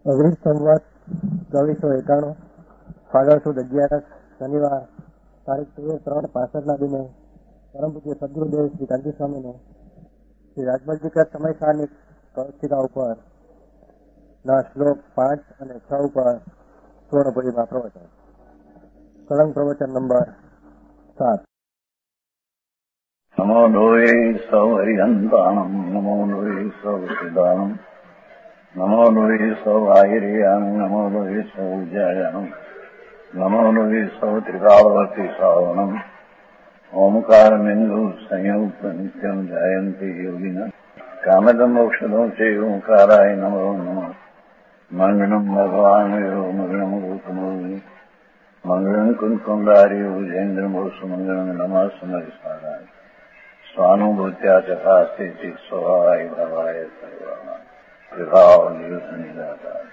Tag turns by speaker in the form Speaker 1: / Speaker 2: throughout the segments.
Speaker 1: 19 સંવત 2491 ફાગણ સુદ 11 શનિવાર તારીખ 13/3/65 દિને પરમ પૂજ્ય સદગુરુદેવ શ્રી કાંતિ સ્વામીને શ્રી રાજમલજીકર સમય સારની કૌશિકા ઉપર ના શ્લોક 5 અને 6 ઉપર સ્વર્ણપુરીમાં પ્રવચન. સળંગ પ્રવચન નંબર 7.
Speaker 2: નમો લોહે સૌ હરિહંતાણમ નમો લોહે સૌ સિદ્ધાણમ નમો લોહે સૌ આહિર્યાન નમો લોહે સૌ જયાનમ નમો લોહે સૌ ત્રિકાવર્તી શ્રાવણમ ઓમકાર બિંદુ સંયુક્ત નિત્યમ જાયંતી યોગિના કામદમ મોક્ષદો છે ઓંકારાય નમો નમઃ. મંગળમ ભગવાન મંગળમ ગૌતમોની મંગળમ કુંકુંડારી ઉજેન્દ્રમોસુ મંગળમ નમઃ સમરિસ્મરાય સ્વાનુભૂત્યા ચકાસ્તે ચિત સ્વભાવાય ભવાય સર્વાના વિભાવ નિદાતા.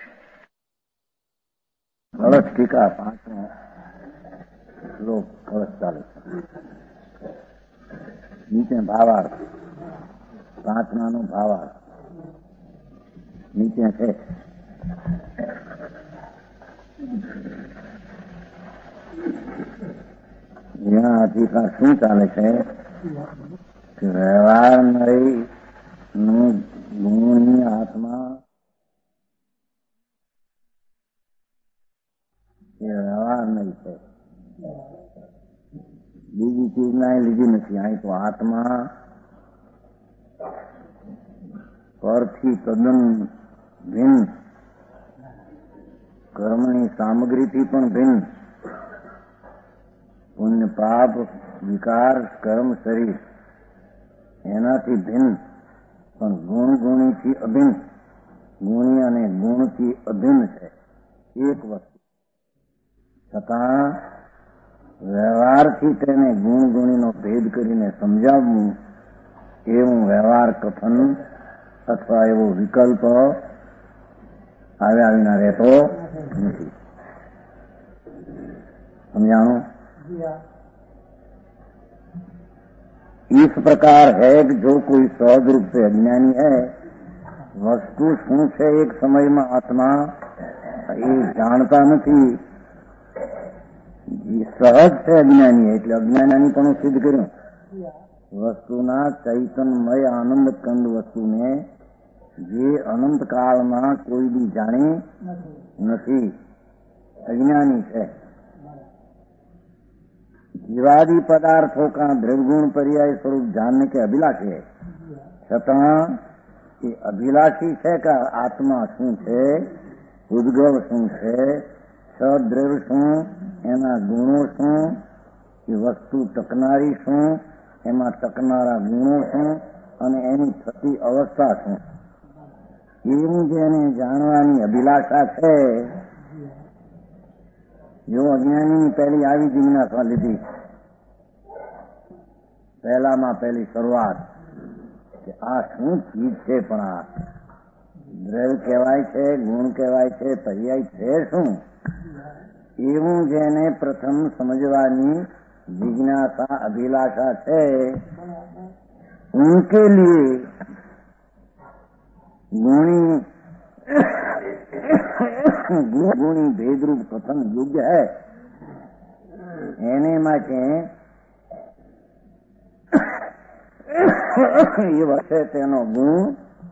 Speaker 3: કળશ ટીકા 5નો શ્લોક કળશ ચાલે છે. નીચે ભાવાર્થ 5માનો ભાવાર્થ નીચે છે. ટીકા શું ચાલે છે કે વ્યવહાર નું ગુણની આત્મા એ વ્યવહાર નહીં છે. બીજી ચીજ ના લીધી નથી. અહીં તો આત્મા પરથી તદ્દન ભિન્ન, કર્મની સામગ્રીથી પણ ભિન્ન, પુણ્ય પાપ વિકાર કર્મ શરીર એનાથી ભિન્ન, પણ ગુણ ગુણીથી અભિન્ન, ગુણી અને ગુણથી અભિન્ન છે. એક વસ્તુ છતાં વ્યવહારથી તેને ગુણ ગુણીનો ભેદ કરીને સમજાવવું એવું વ્યવહાર કથન અથવા એવો વિકલ્પ આવ્યા વિના રહેતો નથી. समझाणो? इस प्रकार है कि जो कोई सहज रूप से अज्ञानी है, वस्तु શું છે એક સમયમાં આત્મા એ જાણતા નથી. સહજ છે અજ્ઞાની, એટલે અજ્ઞાની પણ સિદ્ધ કર્યું. વસ્તુના ચૈતન્યમય આનંદ કંદ વસ્તુને જે અનંત કાળમાં કોઈ બી જાણી નથી, अज्ञानी है. जीवादि पदार्थों का द्रव्यगुण पर्याय स्वरूप जानने के अभिलाषी है. छता ये अभिलाषी है का आत्मा शू है, उद्गव शू है, सद्रव्य शू, एना गुणों शू, ये वस्तु टकनारी शू, एमा टकनारा गुणों शू अने एनी थती अवस्था शू, एवं जेने जाणवानी अभिलाषा है. जो अज्ञानी पहली આવી જિજ્ઞાસા લીધી, પહેલામાં પહેલી શરૂઆત કે આ શું ચીજ છે, પણ આ દ્રવ્ય કહેવાય છે, ગુણ કહેવાય છે, પર્યાય છે શું, એવું જેને પ્રથમ સમજવાની જિજ્ઞાસા અભિલાષા છે, उनके लिए ગુણી ભેદરૂપ કથન યોગ્ય है. એને માટે એ વખતે તેનો ગુણ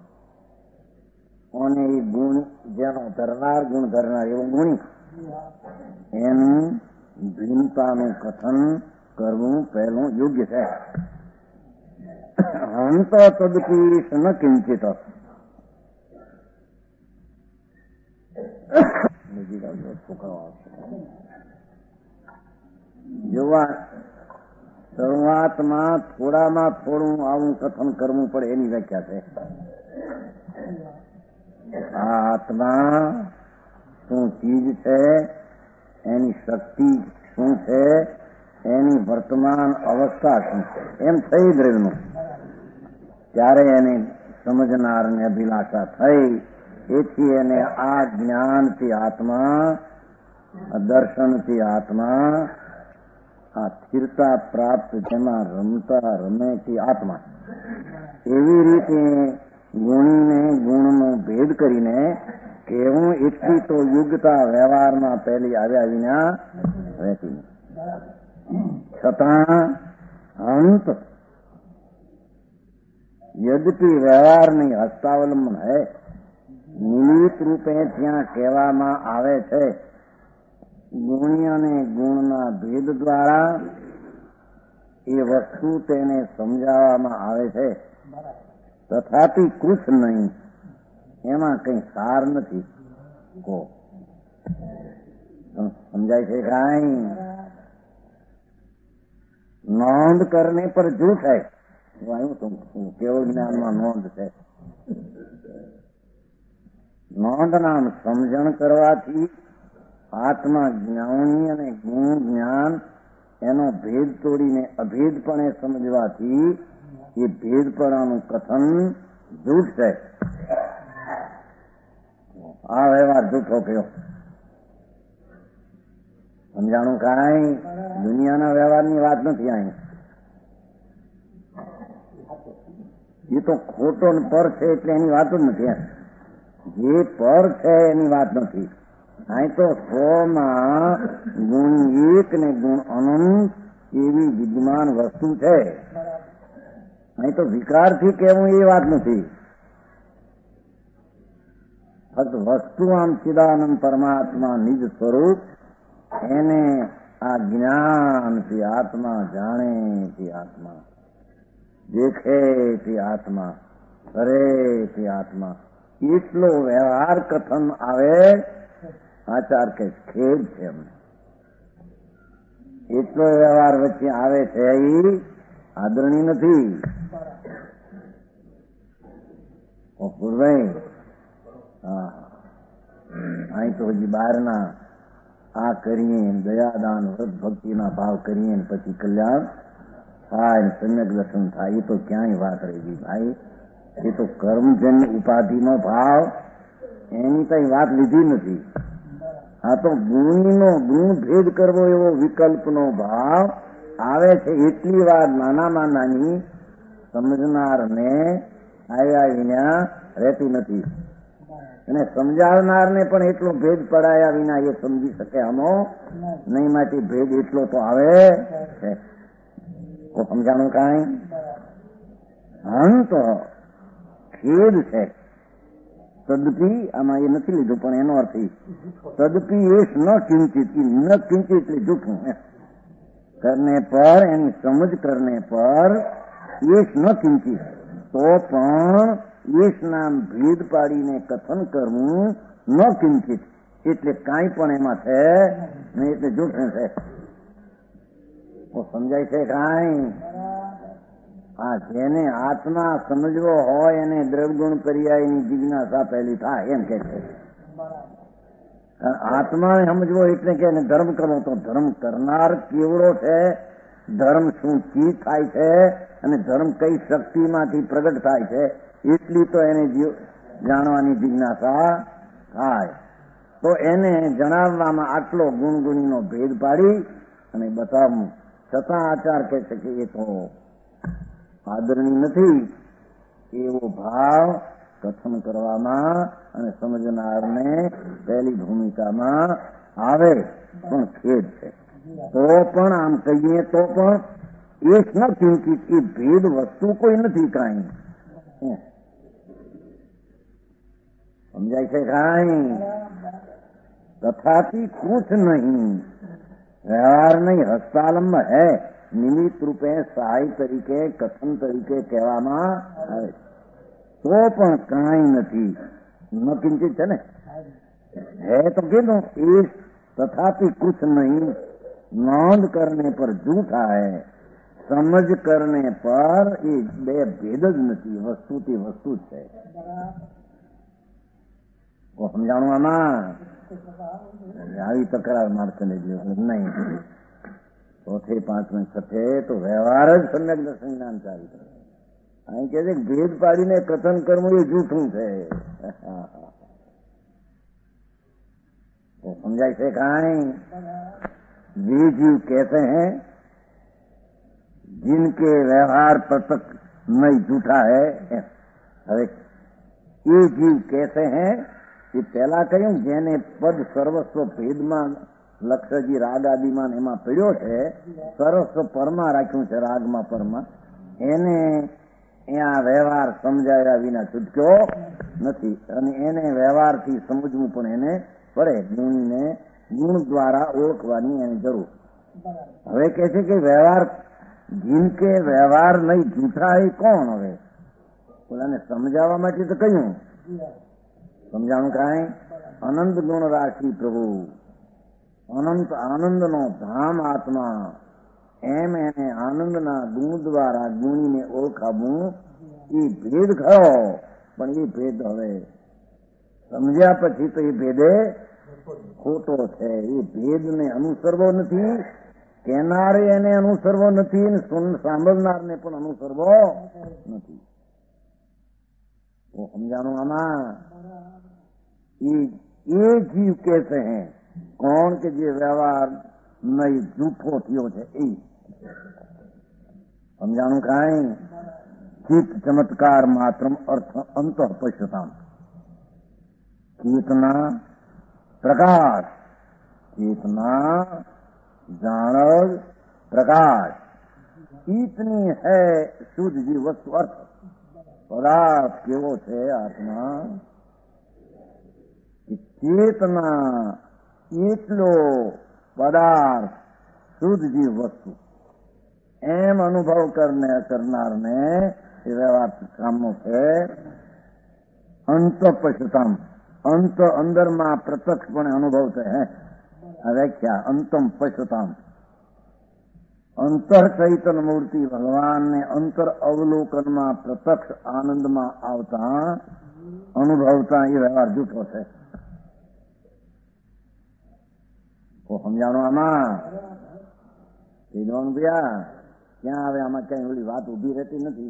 Speaker 3: અને એ ગુણ જેનો ધરનાર ગુણ ધરનાર એવો ગુણી એનું ભિન્નતાનું કથન કરવું પહેલું યોગ્ય છે. અંત તદપીશ ન કિંચિત જોવા શરૂઆતમાં થોડામાં થોડું આવું કથન કરવું પડે એની વ્યાખ્યા છે. આ આત્મા શું ચીજ છે, એની શક્તિ શું છે, એની વર્તમાન અવસ્થા શું છે, એમ થઈ દ્રવ્યનું ત્યારે એને સમજનારને અભિલાષા થઈ. એથી એને આ જ્ઞાનથી આત્મા, દર્શનથી આત્मा, આ સ્થિરતા પ્રાપ્ત જેમાં રમતા રમેથી આત્मा, એવી રીતે ગુણીને ગુણનો ભેદ કરીને કેવું એટલી તો યોગ્યતા વ્યવહારમાં પહેલી આવ્યા વિના રહેતી નથી. છતાં અંત यद्यपि व्यवहार नहीं हस्तावलंबन है, નિમિત્ત રૂપે ત્યાં કહેવામાં આવે છે ગુણ્ય અને ગુણના ભેદ દ્વારા એ વસ્તુ તેને સમજાવવામાં આવે છે. તથાપી કુછ નહીં, એમાં કઈ સાર નથી. કો સમજાય છે કાંઈ? નોંધ કરને પર જૂઠ है, કેવળ જ્ઞાનમાં નોંધ છે. નોંધ નામ સમજણ કરવાથી આત્મા જ્ઞાની અને ગુણ જ્ઞાન એનો ભેદ તોડીને અભેદપણે સમજવાથી એ ભેદપણાનું કથન જૂઠ છે. આ વ્યવહાર જૂઠો કયો. સમજાણું કાંઈ? દુનિયાના વ્યવહારની વાત નથી અહીં. એ તો ખોટો પર છે એટલે એની વાત જ નથી. જે પર છે એની વાત નથી. અહીં તો 100 ગુણ 1 ને ગુણ અનંત એવી વિદ્યમાન વસ્તુ છે. અહીં તો વિકારથી કહેવું એ વાત નથી. ફક્ત વસ્તુ આમ ચિદાનંદ પરમાત્મા નિજ સ્વરૂપ એને આ જ્ઞાનથી આત્મા જાણે તે આત્મા, દેખે તે આત્મા, કરે તે આત્મા, એટલો વ્યવહાર કથન આવે. આચાર કે ખેદ છે અમને. એટલો વ્યવહાર વચ્ચે આવે છે એ આદરણી નથી. હા, અહીં તો હજી બહારના આ કરીએ, દયાદાન વ્રત ભક્તિના ભાવ કરીએ પછી કલ્યાણ થાય, સમ્યક દર્શન થાય, એ તો ક્યાંય વાત રહી ગઈ ભાઈ. એ તો કર્મજન્ય ઉપાધિનો ભાવ, એની કઈ વાત લીધી નથી. આ તો ગુણનો ગુણ ભેદ કરવો એવો વિકલ્પનો ભાવ આવે છે. એટલી વાર નાનામાં નાની સમજનારને આવ્યા વિના રહેતી નથી. અને સમજાવનારને પણ એટલો ભેદ પડાયા વિના એ સમજી શકે આમો નહીં. માટે ભેદ એટલો તો આવે છે. સમજાણું કાંઈ? અંત ખેદ છે. તદપી આમાં એ નથી લીધું પણ એનો અર્થ તદપી એશ ન કિંચિત, ન કિંચિત એટલે જૂઠું કરને પર, એની સમજ કરને પર એશ ન કિંચિત, તો પણ એશ નામ ભેદ પાડીને કથન કરવું ન કિંચિત એટલે કાંઈ પણ એમાં છે નહીં, એટલે જૂઠું છે. સમજાય છે કાંઈ? હા, જેને આત્મા સમજવો હોય એને દ્રવગુણ પર્યાયની જિજ્ઞાસા પહેલી થાય એમ કે છે. આત્મા સમજવો એટલે કે ધર્મ કરવો, તો ધર્મ કરનાર કેવડો છે, ધર્મ શું ચીજ થાય છે અને ધર્મ કઈ શક્તિમાંથી પ્રગટ થાય છે એટલી તો એને જાણવાની જિજ્ઞાસા થાય. તો એને જણાવવામાં આટલો ગુણગુણીનો ભેદ પાડી અને બતાવવું. છતાં આચાર કહે છે કે એ તો આદરણી નથી. એવો ભાવ કથન કરવામાં અને સમજનારને પહેલી ભૂમિકામાં આવે પણ ખેદ છે. તો પણ આમ કહીએ તો પણ એક ન કિંચિત, એ ભેદ વસ્તુ કોઈ નથી કાંઈ. સમજાય છે કાંઈ? તથાથી કુછ નહીં, વ્યવહાર નહીં, હસ્તાલંબ હૈ, નિમિત્ત રૂપે સહાય તરીકે કથન તરીકે કહેવામાં આવે તો પણ કાંઈ નથી. ન કિંચિત છે ને, હે તો કીધું. એ તથાપી કુછ નહીં, નોંધ કરને પર જૂઠા હૈ, સમજ કરને પર એ બે ભેદ જ નથી, વસ્તુથી વસ્તુ જ છે. સમજાણું આમાં? આવી તકરાર મારશે નહીં. ચોથે પાંચમે છઠ્ઠે તો વ્યવહાર જ સમ્યક દર્શન જ્ઞાન ચાલી કરે. અહીં કે છે ભેદ પાડીને કથન કરવું એ જૂઠું છે. સમજાય છે કાંઈ? वे जीव कहते हैं जिनके व्यवहार पृथक नहीं झूठा है, હવે એ જીવ કહેते हैं એ પહેલા કહ્યું જેને પદ સર્વસ્વ ભેદમાં લક્ષજી રાગ આદિમાં એમાં પડ્યો છે, સર્વસ્વ પરમાં રાખ્યું છે, રાગમાં પરમાં, એને અહીંયા વ્યવહાર સમજાવ્યા વિના છૂટક્યો નથી. અને એને વ્યવહારથી સમજવું પણ એને પડે. ગુણીને ગુણ દ્વારા ઓળખવાની એની જરૂર. હવે કે છે કે વ્યવહાર જીનકે વ્યવહાર નહીં જૂઠા એ કોણ? હવે ઓલાને સમજાવવા માટે તો કહ્યું, સમજાણું કાંઈ? અનંત ગુણ રાશિ પ્રભુ, અનંત આનંદનો ધામ આત્મા, એમ એને આનંદના ગુણ દ્વારા ગુણીને ઓળખાવું એ ભેદ ખરો. પણ એ ભેદ હવે સમજ્યા પછી તો એ ભેદે ખોટો છે. એ ભેદને અનુસરવો નથી, કહેનારે એને અનુસરવો નથી, અને સાંભળનારને પણ અનુસરવો નથી. સમજાણું આમાં? એ જીવ કેસે હે કોણ કે જે વ્યવહાર નહીં જૂઠો થયો છે એ. સમજાણું કાંઈ? ચિત્ત ચમત્કાર માત્ર અર્થ અંત પશ્યતામ. ચેતના પ્રકાશ, चेतना जान प्रकाश इतनी है शुद्ध जी वस्तु अर्थ पदार्थ केवो छे आत्मा चेतना એટલો પદાર્થ શુદ્ધ જીવ વસ્તુ એમ અનુભવ કરનારને એ વ્યવહાર કામનો છે. અંત પશ્યતામ અંત અંદરમાં પ્રત્યક્ષપણે અનુભવ છે. આ વ્યાખ્યા અંતમ પશ્યતામ. અંતર ચૈતન મૂર્તિ ભગવાનને અંતર અવલોકનમાં પ્રત્યક્ષ આનંદમાં આવતા અનુભવતા એ વ્યવહાર જૂઠો છે. સમજાણું આમાં? ભૈયા ક્યાં આવે આમાં? કઈ ઓલી વાત ઉભી રહેતી નથી.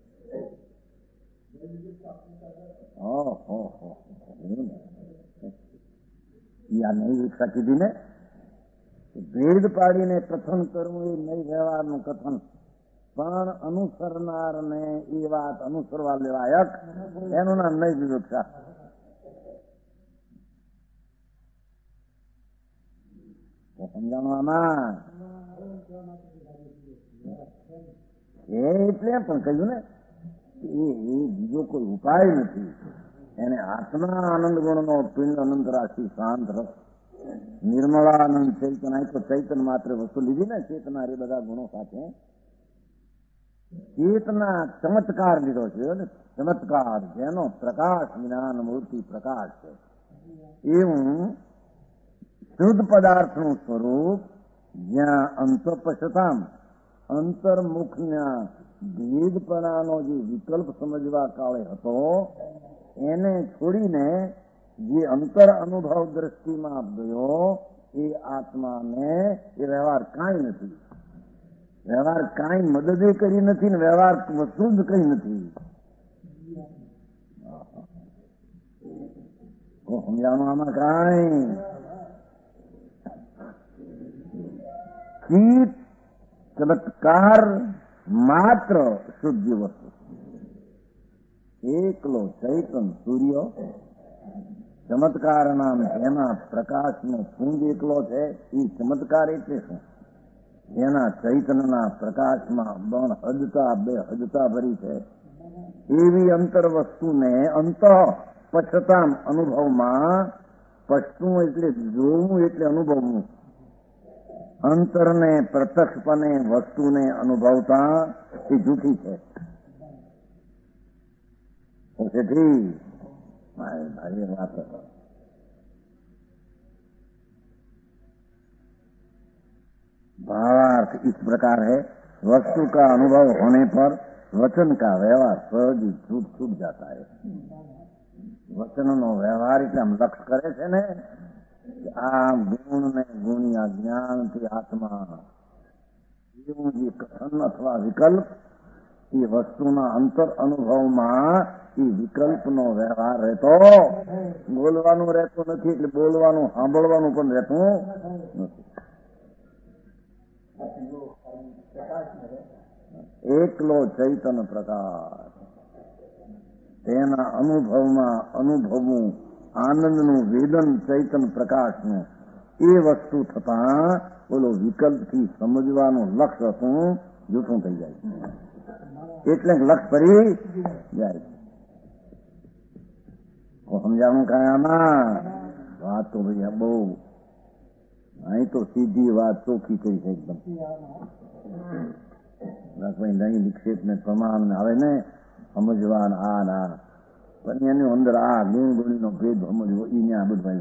Speaker 3: આ નવી રીક્ષા કીધી ને, ભેદ પાડીને કથન કરવું એ નઈ વ્યવહારનું કથન, પણ અનુસરનારને એ વાત અનુસરવા લેવાયક એનું નામ નઈ વિવક્ષા. સમજાણું આમાં? એટલે પણ કહ્યું ને એ બીજો કોઈ ઉપાય નથી. એને આત્મા આનંદ ગુણનો પિંડ અનંત રાશિ શાંત રસ નિર્મળાનંદ ચૈતન. આ તો ચૈતન માત્ર વસ્તુ લીધી ને, ચેતના એ બધા ગુણો સાથે ચેતના ચમત્કાર લીધો છે ને. ચમત્કાર જેનો પ્રકાશ જ્ઞાન મૂર્તિ પ્રકાશ છે એવું શુદ્ધ પદાર્થનું સ્વરૂપ જ્યાં અંતઃપશ્યતામ અંતર્મુખના ભેદપણાનો જે વિકલ્પ સમજવા કાળે હતો એને છોડીને જે અંતર અનુભવ દ્રષ્ટિમાં ગયો એ આત્માને એ વ્યવહાર કાંઈ નથી. વ્યવહાર કાંઈ મદદે કરી નથી ને વ્યવહાર વસ્તુ જ કઈ નથી. સમજાવવાનું આમાં કાંઈ? ચિત્ત ચમત્કાર માત્ર શુદ્ધ વસ્તુ. એકલો ચૈતન સૂર્ય ચમત્કાર નામ જેના પ્રકાશનો પુંજ એકલો છે એ ચમત્કાર એટલે શું? જેના ચૈતનના પ્રકાશમાં બણ હદતા બે હદતા ભરી છે એવી અંતર વસ્તુને અંત પશ્યતામ અનુભવમાં, પશ્ચવું એટલે જોવું એટલે અનુભવવું, અંતરને પ્રત્યક્ષપણે વસ્તુને અનુભવતા એ જૂઠી છે. भावार्थ इस प्रकार है, वस्तु का अनुभव होने पर वचन का व्यवहार सहज छूट जाता है. वचन नो व्यवहार એટલે આમ લક્ષ કરે છે ને આ ગુણ ને ગુણ્યા જ્ઞાન થી આત્મા એવું જે કથન અથવા વિકલ્પ એ વસ્તુના અંતર અનુભવમાં એ વિકલ્પનો વ્યવહાર રહેતો, બોલવાનું રહેતું નથી એટલે બોલવાનું સાંભળવાનું પણ રહેતું નથી. એકલો ચૈતન પ્રકાશ તેના અનુભવમાં અનુભવવું આનંદનું વેદન ચૈતન પ્રકાશનું એ વસ્તુ થતા બોલો વિકલ્પથી સમજવાનું લક્ષ્ય હતું જૂઠું થઈ જાય, એટલે લક્ષ્ય ફરી જાય. સમજાણું કાંઈ આમાં વાત તો ભાઈ બહુ અહીં તો સીધી વાત ચોખ્ખી કરી છે એકદમ. નહીં વિક્ષેપ ને પ્રમાણ આવે ને સમજવાન આ ના પણ એની અંદર આ ગુણ ગુણીનો ભેદ સમજવો એ ને આ બધું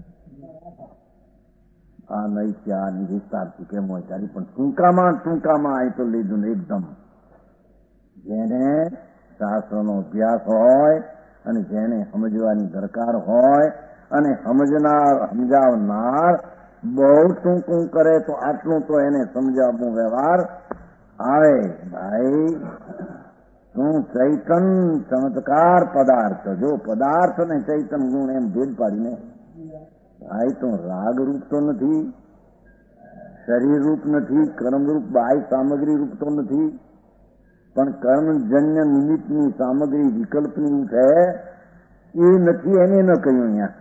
Speaker 3: આ નહીં છે આ વિસ્તારથી કેમ હોય ત્યારે પણ ટૂંકામાં અહીં તો લીધું ને એકદમ. જેને શાસ્ત્રનો અભ્યાસ હોય અને જેને સમજવાની દરકાર હોય અને સમજાવનાર બહુ ટૂંકું કરે તો આટલું તો એને સમજાવવું વ્યવહાર આવે. ભાઈ તું ચૈતન ચમત્કાર પદાર્થ, જો પદાર્થ ને ચૈતન ગુણ એમ ભેદ પાડીને ભાઈ તું રાગ રૂપ તો નથી, શરીર રૂપ નથી, કર્મ રૂપ બાહ્ય સામગ્રી રૂપ તો નથી, પણ કર્મજન્ય નિમિત્તની સામગ્રી વિકલ્પની છે એ નથી, એને ન કહ્યું. અહીંયા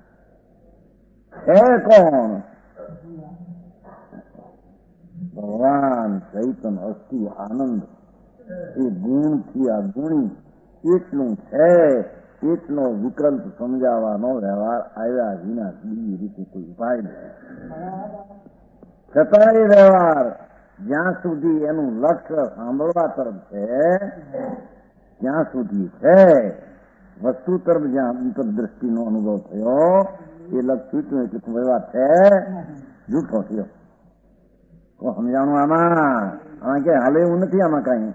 Speaker 3: છે કોણ? ભગવાન ચૈતન અસ્થિ આનંદ એ ગુણથી આ ગુણી એટલું છે, એટલો વિકલ્પ સમજાવવાનો વ્યવહાર આવ્યા વિના બીજી રીતે કોઈ ઉપાય નથી. છતાં એ વ્યવહાર જ્યાં સુધી એનું લક્ષ્ય સાંભળવા તરફ છે ત્યાં સુધી છે. વસ્તુ તરફ જ્યાં અંતરદ્રષ્ટિનો અનુભવ થયો એ લક્ષ છૂટ્યું એટલે વ્યવહાર છે જૂઠો થયો. તો સમજાણું આમાં કે હાલે એવું નથી. આમાં કઈ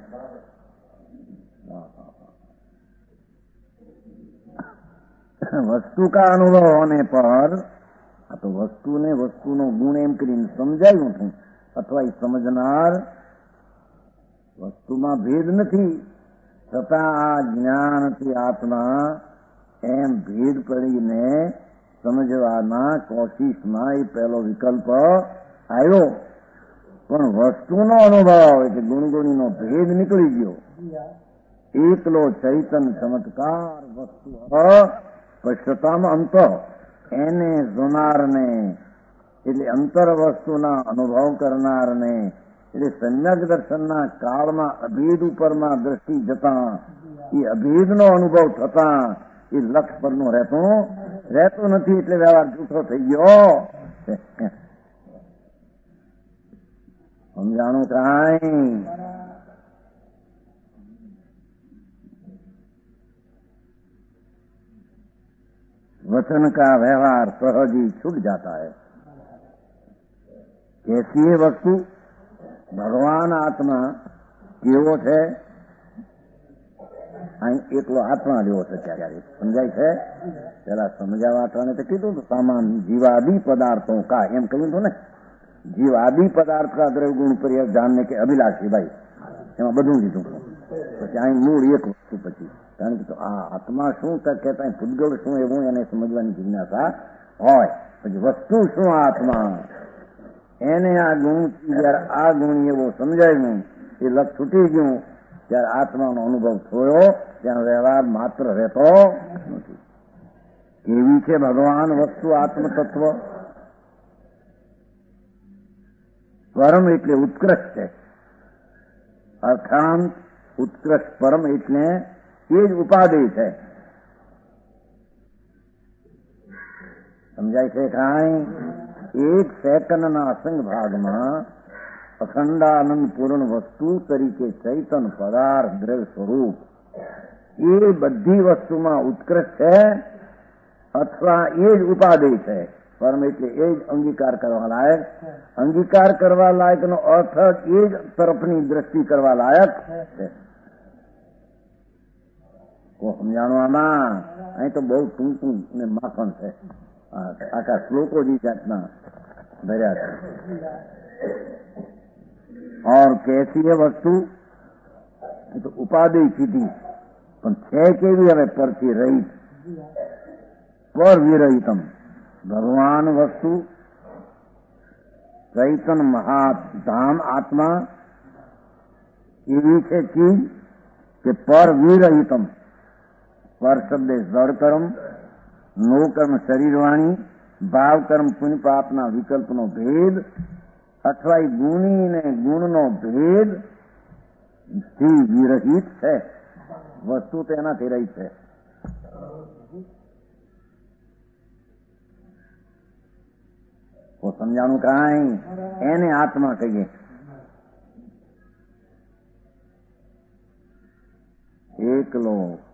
Speaker 3: વસ્તુ કા અનુભવ હોને પર આ તો વસ્તુને વસ્તુનો ગુણ એમ કરીને સમજાયું હતું, અથવા એ સમજનાર વસ્તુમાં ભેદ નથી છતાં આ જ્ઞાનથી આત્મા એમ ભેદ પડીને સમજવાના કોશિશમાં એ પહેલો વિકલ્પ આવ્યો. પણ વસ્તુનો અનુભવ એટલે ગુણગુણીનો ભેદ નીકળી ગયો. એકલો ચૈતન ચમત્કાર વસ્તુ પશ્ચતામાં અંત એને જોનારને એટલે અંતર વસ્તુના અનુભવ કરનારને એટલે સમ્યક દર્શનના કાળમાં અભેદ ઉપરમાં દ્રષ્ટિ જતા એ અભેદનો અનુભવ થતા એ લક્ષ પરનો રહેતો નથી, એટલે વ્યવહાર જૂઠો થઈ ગયો. સમજાણું કાંઈ? वचन का व्यवहार सहज ही छूट जाता है. कैसी है वस्तु? भगवान आत्मा केवो है, અહીં એકલો આત્મા જેવો છે. ત્યારે સમજાય છે? પેલા સમજાવવા આત્માને તો કીધું સામાન જીવાદી પદાર્થો કા એમ કહ્યું હતું ને. જીવાદી પદાર્થ કા દ્રવ્ય ગુણ પર્યાય જાણને કે અભિલાષી ભાઈ એમાં બધું લીધું. પછી અહીં મૂળ એક વસ્તુ પછી કારણ કે આ આત્મા શું કહેતા ભૂતગળ શું એવું એને સમજવાની જિજ્ઞાસા હોય. પછી વસ્તુ શું આત્મા એને આ ગુણ જયારે આ ગુણ એવો સમજાયું એ લક્ષ છૂટી ગયું ત્યારે આત્માનો અનુભવ થયો. ત્યાં વ્યવહાર માત્ર રહેતો નથી. કેવી છે ભગવાન વસ્તુ આત્મતત્વ? પરમ એટલે ઉત્કૃષ્ટ છે. અર્થાંત ઉત્કૃષ્ટ પરમ એટલે એ જ ઉપાધિ છે. સમજાય છે કાંઈ? એક સેકન્ડના અસંગ ભાગમાં અખંડાનંદ પૂર્ણ વસ્તુ તરીકે ચૈતન પદાર્થ દ્રવ્ય સ્વરૂપ એ બધી વસ્તુમાં ઉત્કૃષ્ટ છે અથવા એ જ ઉપાધિ છે. પરમ એટલે એ જ અંગીકાર કરવા લાયક. અંગીકાર કરવા લાયકનો અર્થ એ જ તરફની દ્રષ્ટિ કરવા લાયક છે. સમજાણું આમાં? અહીં તો બહુ ટૂંકું ને માખણ છે. આખા શ્લોકો જ જાતના ભર્યા છે. और कैसी है वस्तु? तो उपाधि कीधी પણ છે કેવી? હવે પરથી રહિત પર વિરહિતમ. ભગવાન વસ્તુ ચૈતન મહાધામ આત્મા એવી છે ચીજ કે પર વિરહિતમ. પર શબ્દ જડ કર્મ નો કર્મ શરીરવાણી, ભાવ કર્મ પુણ્ય પાપના વિકલ્પનો ભેદ અથવા એ ગુણી ને ગુણનો ભેદ થી વિરહિત છે. વસ્તુ તો એનાથી રહી છે. સમજાણું કાંઈ? એને આત્મા કહીએ. એકલો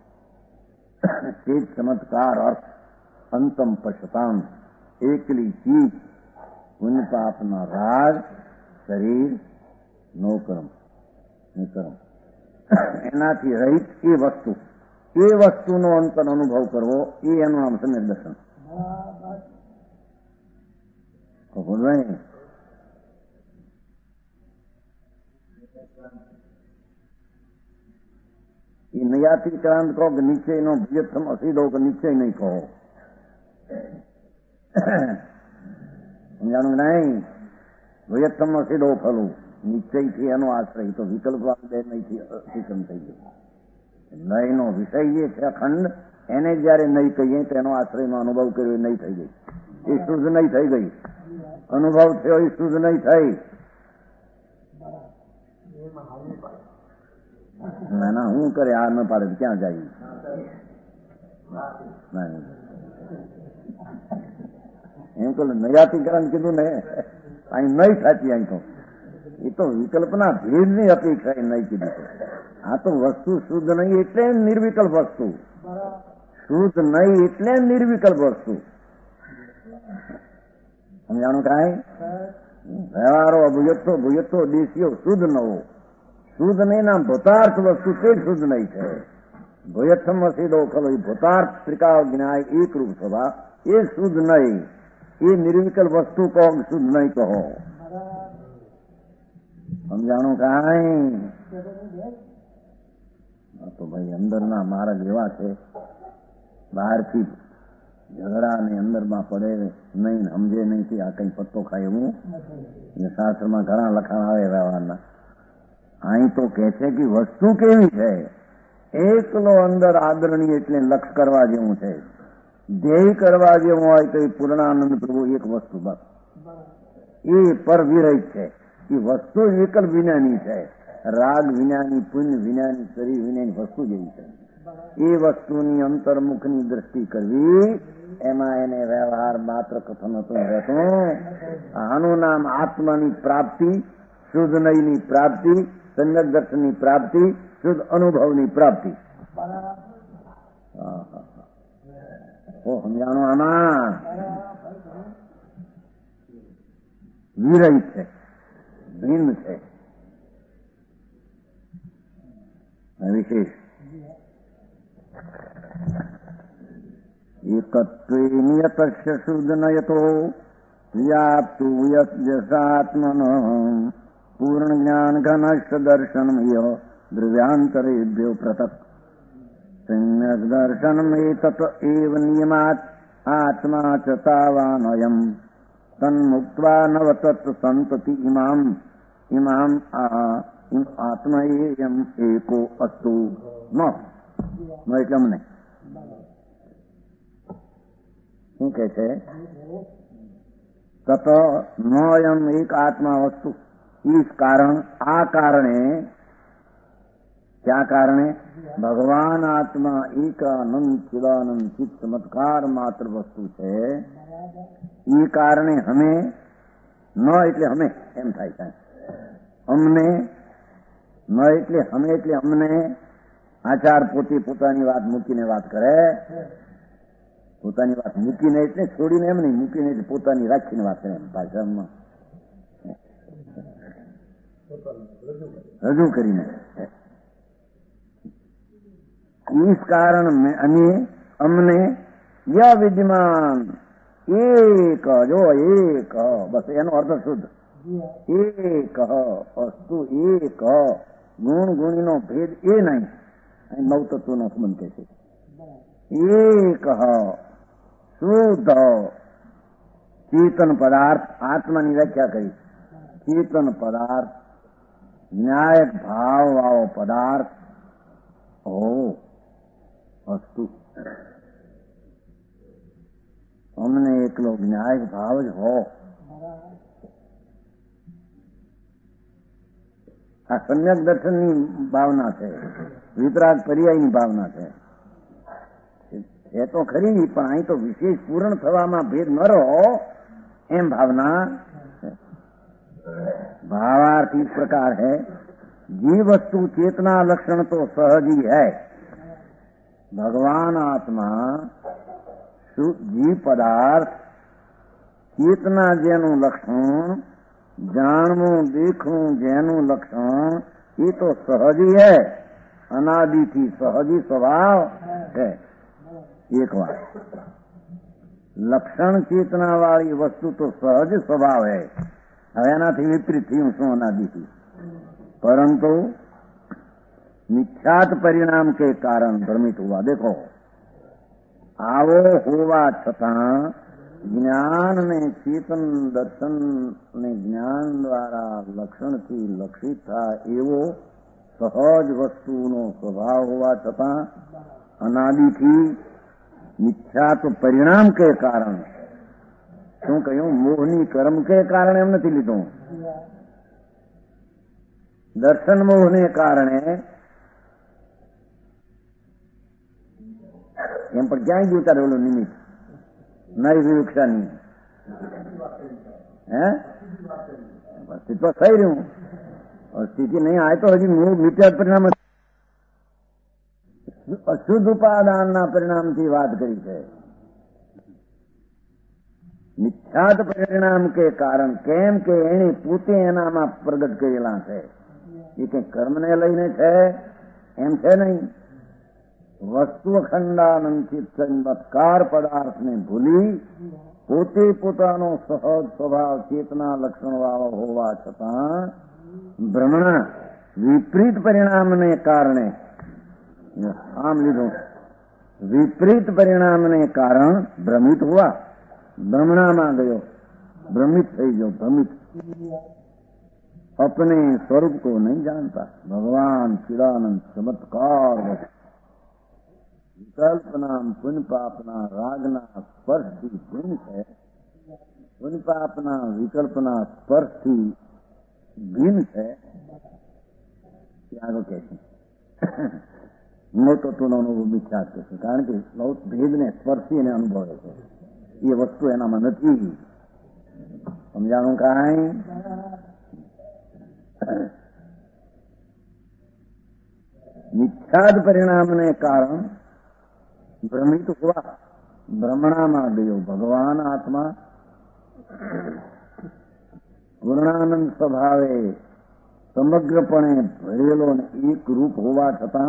Speaker 3: ચેત ચમત્કાર અર્થ અંતમ પશ્યતામ, એકલી ચીજ પુણ્ય પાપના રાગ શરીર નો કર્મ નિકર્મ એનાથી રહિત એ વસ્તુનો અંતર અનુભવ કરવો એ એનું નામ છે નિર્દર્શન. બોલવાય એ નયાથી ક્રાંત કહો કે નિશ્ચયનો ભુજત્થમ અસીદો કે નિશ્ચય નહીં કહો. સમજાણું નહીં? ભુજત્થમ અસીદો ફલું નિશ્ચયથી એનો આશ્રય તો વિકલ્પ બે નહીંથી અતિક્રમ થઈ ગયો. નયનો વિષય જે છે અખંડ એને જયારે નહીં કહીએ તો એનો આશ્રયનો અનુભવ કર્યો નહીં થઈ ગઈ. એ શુદ્ધ નહીં થઈ ગઈ. અનુભવ થયો એ શુદ્ધ નહીં થઈ. ના ના હું કરે આ ન પાડે ક્યાં જાય? એમ કહું નયાતીકરણ કીધું ને અહીં નહીં સાચી. અહીં તો એ તો વિકલ્પના ભેદની અપેક્ષા નહીં કીધું. આ તો વસ્તુ શુદ્ધ નહીં એટલે નિર્વિકલ્પ વસ્તુ. શુદ્ધ નહીં એટલે નિર્વિકલ્પ વસ્તુ. સમજાણું કાંઈ? વ્યવહારો ભુયત્તો દેશીઓ શુદ્ધ નવો શુદ્ધ નહીં નામ ભૂતાર્થ વસ્તુ તે શુદ્ધ નહીં છે. ભુયત્થમ અસીદો ખલો ભૂતાર્થ ત્રિકાળ જ્ઞાય એકરૂપ સભા એ શુદ્ધ નહીં. એ નિર્વિકલ્પ વસ્તુ કહો શુદ્ધ નહીં કહો. સમજાણું કાંઈ? તો ભાઈ અંદરના માર્ગ એવા છે બહારથી ઝઘડા ને અંદરમાં પડે નહીં, સમજે નહીં કે આ કઈ પત્તો ખાય એવું. શાસ્ત્રમાં ઘણા લખાણ આવે વ્યવહારના. અહીં તો કે છે કે વસ્તુ કેવી છે? એકલો અંદર આદરણીય એટલે લક્ષ કરવા જેવું છે. ધ્યેય કરવા જેવું હોય તો એ પૂર્ણાનંદ પ્રભુ એક વસ્તુ બસ એ પર વિરહિત છે. એ વસ્તુ વિકલ્પ વિનાની છે. રાગ વિનાની, પુણ્ય વિનાની, શરીર વિનાની વસ્તુ જેવી છે. એ વસ્તુની અંતર્મુખની દ્રષ્ટિ કરવી એમાં એને વ્યવહાર માત્ર કથન હતું રહેતું. આનું નામ આત્માની પ્રાપ્તિ, શુદ્ધ નયની પ્રાપ્તિ, સમ્યક દર્શનની પ્રાપ્તિ, શુદ્ધ અનુભવની પ્રાપ્તિ. સમજાણું? આમાં વિરહિત છે, ભિન્ન છે, વિશેષ. એકત્વે નિયતસ્ય શુદ્ધ નયતો વ્યાપ્તુ યસ્યાત્મન પૂર્ણ જ્ઞાન ઘનસ્થ દર્શનમય દ્રવ્યાંતરેભ્યો પૃથક સમ્યક દર્શનમેતત એવ નિયમાત આત્મા ચ તાવાનયમ તન્મુક્ત્વા નવતત્ સંતતિ ઇમામ આત્મયેયમ એકો અસ્તુ. નો એટલે અમને શું કે છે? તત નયમ એક આત્મા વસ્તુ इस कारण आ कारणे क्या कारणे भगवान आत्मा एक आनंद चिदानंद चित चमत्कार मात्र वस्तु है. ई कारणे हमें न એટલે हमें એમ થાય છે. અમને ન એટલે હમે એટલે અમને આચાર પોતાની વાત મૂકીને વાત કરે. પોતાની વાત મૂકીને એટલે છોડીને એમ નહીં, મૂકીને એટલે પોતાની રાખીને વાત કરે. ભાષામાં રજૂ કરીને इस कारण में अमने यह विद्यमान एक जो एक बस एनो अर्थ शुद्ध एक वस्तु एक गुण गुणी नो भेद ए नहीं. नव तत्व नो संबंध के एक शुद्ध चेतन पदार्थ आत्मा की व्याख्या करी. चेतन पदार्थ न्यायक भाव वाव पदार्थ हो वस्तु એકલો જ્ઞાયક ભાવ જ હો. આ સમ્યક દર્શનની ભાવના છે, વિતરાગ પર્યાયની ભાવના છે. એ તો ખરી, પણ અહીં તો વિશેષ પૂર્ણ થવામાં ભેદ ન રહો એમ भावना. भावार्थ इस प्रकार है, जीव वस्तु चेतना लक्षण तो सहज ही है. भगवान आत्मा जीव पदार्थ चेतना જેનું લક્ષણ, જાણવું દેખવું જેનું લક્ષણ, એ તો સહજ ही है, અનાદિથી સહજી સ્વભાવ છે. એક વાત, લક્ષણ ચેતના વાળી વસ્તુ તો સહજ સ્વભાવ है. હવે એનાથી વિપરીત થયું શું અનાદિથી? परंतु मिथ्यात परिणाम के कारण भ्रमित हुआ. देखो, आवो होवा छतां ज्ञान ने चेतन दर्शन ने ज्ञान द्वारा लक्षण થી લક્ષિત થાય એવો સહજ વસ્તુનો સ્વભાવ હોવા છતાં અનાદિથી મિથ્યાત પરિણામ કે કારણ, શું કહ્યું? મોહની કર્મ કે કારણે એમ નથી લીધું. દર્શન મોહને કારણે એમ પણ ક્યાંય ગયું તારે ઓલું નિમિત્ત નરી વિવક્ષાની? હે અસ્તિત્વ થઈ રહ્યું, સ્થિતિ નહીં આવે તો હજી મૂળ મિથ્યાત પરિણામ અશુદ્ધ ઉપાદાનના પરિણામથી વાત કરી છે. મિથ્યાત પરિણામ કે કારણ કેમ કે એને પોતે એનામાં પ્રગટ કરેલા છે. એ કઈ કર્મને લઈને છે એમ છે નહીં. વસ્તુ અખંડાનંદ ચમત્કાર પદાર્થને ભૂલી પોતે પોતાનો સહજ સ્વભાવ ચેતના લક્ષણ વાળો હોવા છતાં ભ્રમણા વિપરીત પરિણામને કારણે, આમ લીધું, વિપરીત પરિણામને કારણ ભ્રમિત हुआ. ભ્રમણામાં ગયો, ભ્રમિત થઈ ગયો. ભ્રમિત अपने स्वरूप को नहीं जानता. भगवान चिदानंद चमत्कार विकल्पना पुण्य पापना रागना स्पर्शથી ભિન્ન છે. પુણ્ય પાપના વિકલ્પના સ્પર્શથી ભિન્ન છે. આગળ કહે છે નોતોનો મિથ્યાત કહે છે, કારણ કે ભેદને સ્પર્શી અને અનુભવે છે. એ વસ્તુ એનામાં નથી. સમજાણું કાંઈ? મિથ્યાદ પરિણામને કારણ ભ્રમિત हुआ. ભ્રમણામાં ગયો. ભગવાન આત્મા પૂર્ણાનંદ સ્વભાવે સમગ્રપણે ભરેલો અને એક રૂપ હોવા છતાં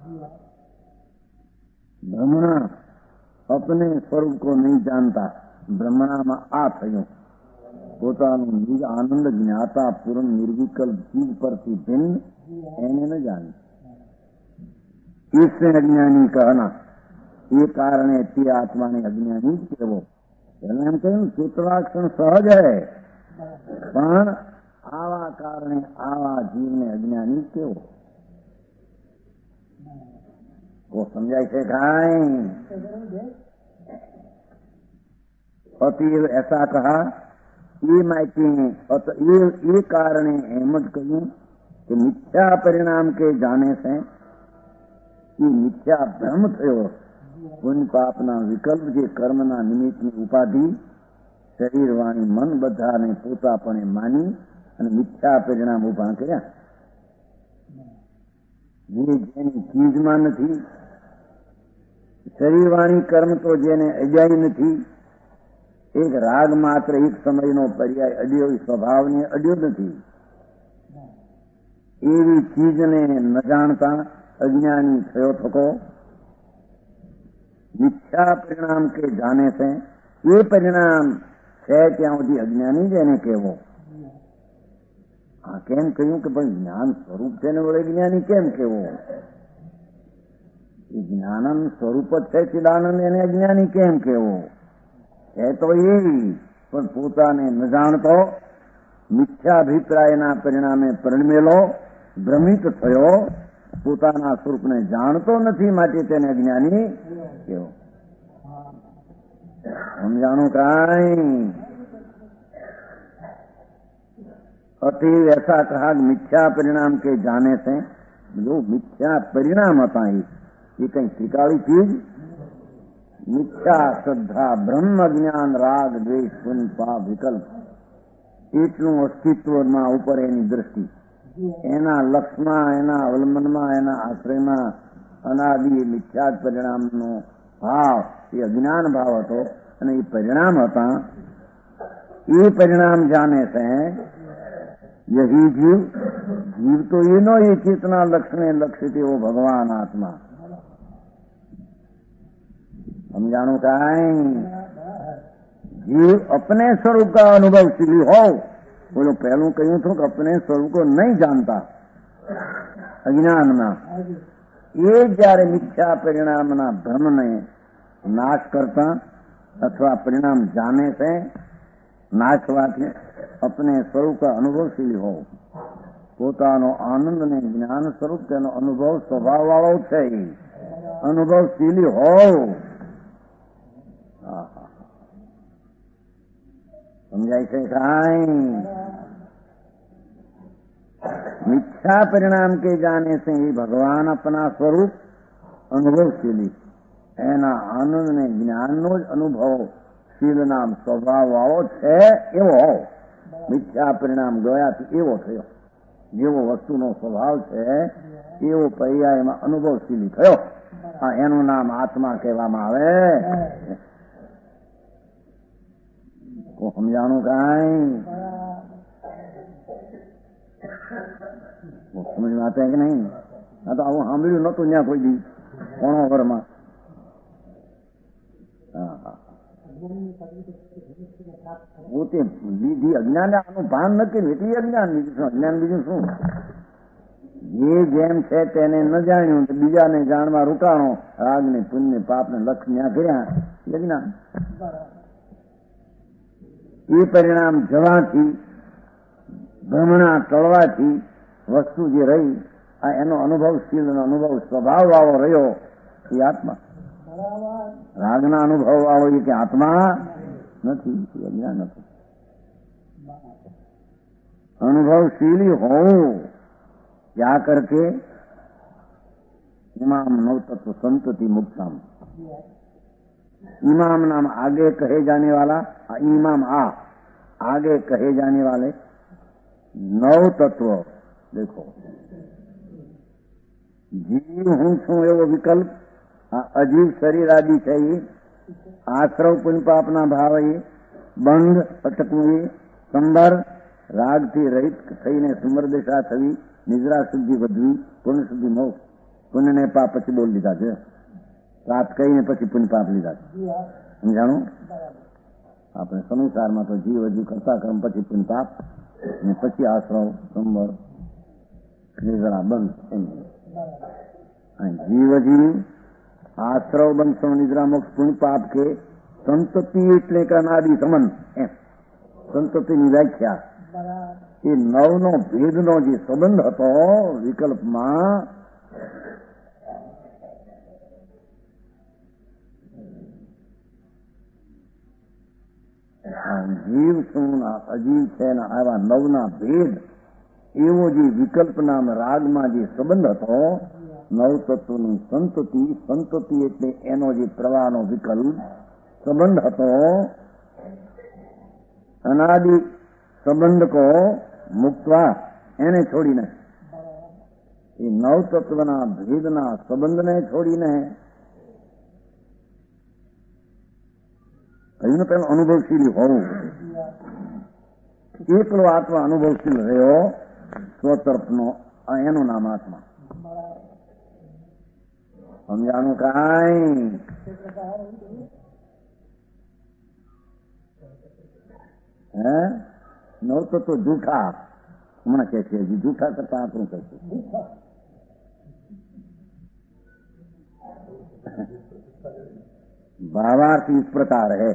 Speaker 3: ભ્રમણા अपने स्वरूप को नहीं जानता. ભ્રમણામાં આ થયું, પોતાનું નિજ આનંદ જ્ઞાતા પૂર્ણ નિર્વિકલ્પ ચીજ પરથી ભિન્ન એને ન જાણી. इससे अज्ञानी कहना, ये कारण है તે આત્માને અજ્ઞાની જ કહેવો. એને એમ કહ્યું ચેતનાક્ષણ સહજ હૈ, પણ આવા કારણે આવા જીવને અજ્ઞાની જ કહેવો. वो समझाई से खाएं. अतीव ऐसा कहा, ये मायके ये कारणे एम ज कहूं कि मिथ्या परिणाम के जाने से ये मिथ्या भ्रम थयो. पुण्य पापना विकल्प जे कर्मना निमित्तनी उपाधि शरीर वाणी मन बधाने पोतापणे मानी અને મિથ્યા પરિણામ ઉભા કર્યા. જે જેની ચીજમાં નથી, શરીર વાણી કર્મ તો જેને અજાય નથી, એક રાગ માત્ર એક સમયનો પર્યાય અડ્યો, સ્વભાવને અડ્યો નથી, એવી ચીજને ન જાણતા અજ્ઞાની થયો થકો. મિથ્યા પરિણામ કે જાને છે એ પરિણામ છે ત્યાં સુધી અજ્ઞાની જ એને કહેવો. આ કેમ કહ્યું કે ભાઈ જ્ઞાન સ્વરૂપ છે ને વડે જ્ઞાની કેમ કહેવો? એ જ્ઞાનંદ સ્વરૂપ જ છે ચિદાનંદ, એને અજ્ઞાની કેમ કહેવો? એ તો એ પણ પોતાને ન જાણતો મિથ્યાભિપ્રાયના પરિણામે પરિણમેલો, ભ્રમિત થયો, પોતાના સ્વરૂપને જાણતો નથી, માટે તેને અજ્ઞાની કહેવો. समझाणु काई अतीव ऐसा कहा मिथ्या परिणाम के जाने से जो मिथ्या परिणाम होता है ये कहीं त्रिकाली चीज मिथ्या श्रद्धा ब्रह्म ज्ञान राग द्वेष पुण्य पाप विकल्प એટલું અસ્તિત્વમાં ઉપર એની દ્રષ્ટિ એના લક્ષમાં એના અવલંબનમાં એના આશ્રયમાં અનાદિ મિથ્યા પરિણામનો ભાવ એ અજ્ઞાન ભાવ હતો અને એ પરિણામ હતા એ પરિણામ જાણે છે यही जीव जीव तो ये नो ये चेतना लक्षणे लक्षित वो भगवान आत्मा हम जानो का जीव अपने स्वरूप का अनुभवशीली हो बोलो पहलू कहूं तो कि अपने स्वरूप को नहीं जानता अज्ञान में ये जયારે मिथ्या परिणाम ना भ्रम ने नाश करता अथवा परिणाम जाने से नाशवाથી अपने स्वरूप का अनुभवशीली हो પોતાનો આનંદ ને જ્ઞાન સ્વરૂપ તેનો અનુભવ સ્વભાવ વાળો છે અનુભવશીલી હો સમજાય છે કાંઈ मिथ्या परिणाम के जाने से ही भगवान अपना स्वरूप अनुभवशीली एना आनंद ने ज्ञान नो ज अनुभव शील नाम स्वभाव वाळो छे एवो मिथ्या परिणाम गयाथी एवो थयो जेवो वस्तुनो स्वभाव छे एवो पर्यायमां अनुभवशीली थयो आ एनुं नाम आत्मा कहेवामां आवे को समजाणुं कांई समझ में आता है कि नहीं ना तो आવું સાંભળ્યું નતું ત્યાં કોઈ દી કોણો ઘરમાં પોતે વિધિ અજ્ઞાન આનું ભાન નથી એટલી અજ્ઞાન બીજું શું અજ્ઞાન બીજું શું જે જેમ છે તેને ન જાણ્યું તો બીજાને જાણવા રૂકાણો રાગ ને પુણ્ય પાપ ને લક્ષ ન્યા કર્યા અજ્ઞાન એ પરિણામ જવાથી ભ્રમણા ટળવાથી વસ્તુ જે રહી આ એનો અનુભવશીલ અનુભવ સ્વભાવ વાળો રહ્યો એ આત્મા રાગના અનુભવ વાળો એ કે આત્મા નથી અજ્ઞાન નથી અનુભવશીલી हो क्या करके इमाम नव तत्व संतति मुक्ताम इमाम नाम आगे कहे जाने वाला इमाम आगे कहे जाने वाले नव तत्व देखो जीव हूं छू एवो विकल्प अजीव शरीर आदि चाहिए आश्रव पुण्य पापना भाव बंध अटकવું संबर राग थी रहित થઈને સુમર દિશા થવી નિદ્રા શુદ્ધિ વધવી પુણ્ય શુદ્ધિ મોક્ષ પુણ્ય ને પાપ પછી બોલ લીધા છે પાપ કહીને પછી પુણ્ય પાપ લીધા છે સમજાણું આપણે સંસારમાં તો જીવ હજુ કરતા કર્મ પછી પુણ્ય પાપ ને પછી આશ્રવ સંબર નિદ્રા બંધ એમ जीव जीव आश्रव बंध निद्रा मोक्ष पुण्य पाप के संतति એટલે કે અનાદિ સંબંધ એમ સંતતિની વ્યાખ્યા એ નવનો ભેદનો જે સંબંધ હતો વિકલ્પમાં જીવ શું અજીવ છે ને આવા નવના ભેદ એવો જે વિકલ્પના રાગમાં જે સંબંધ હતો નવ તત્વની સંતતિ એટલે એનો જે પ્રવાહનો વિકલ્પ સંબંધ હતો અનાદિ સંબંધ કો મુક્તવા એને છોડીને એ નવ તત્વના ભેદના સંબંધને છોડીને કહ્યું ને પેલો અનુભવશીલ હોવું એકલો આત્મા અનુભવશીલ રહ્યો સ્વતર્પનો એનું નામ આત્મા સમજાણું કાંઈ હે નવ તો જૂઠા હમણાં કે છે હજી જૂઠા કરતા આપણું કહેશે भावार्थ इस प्रकार है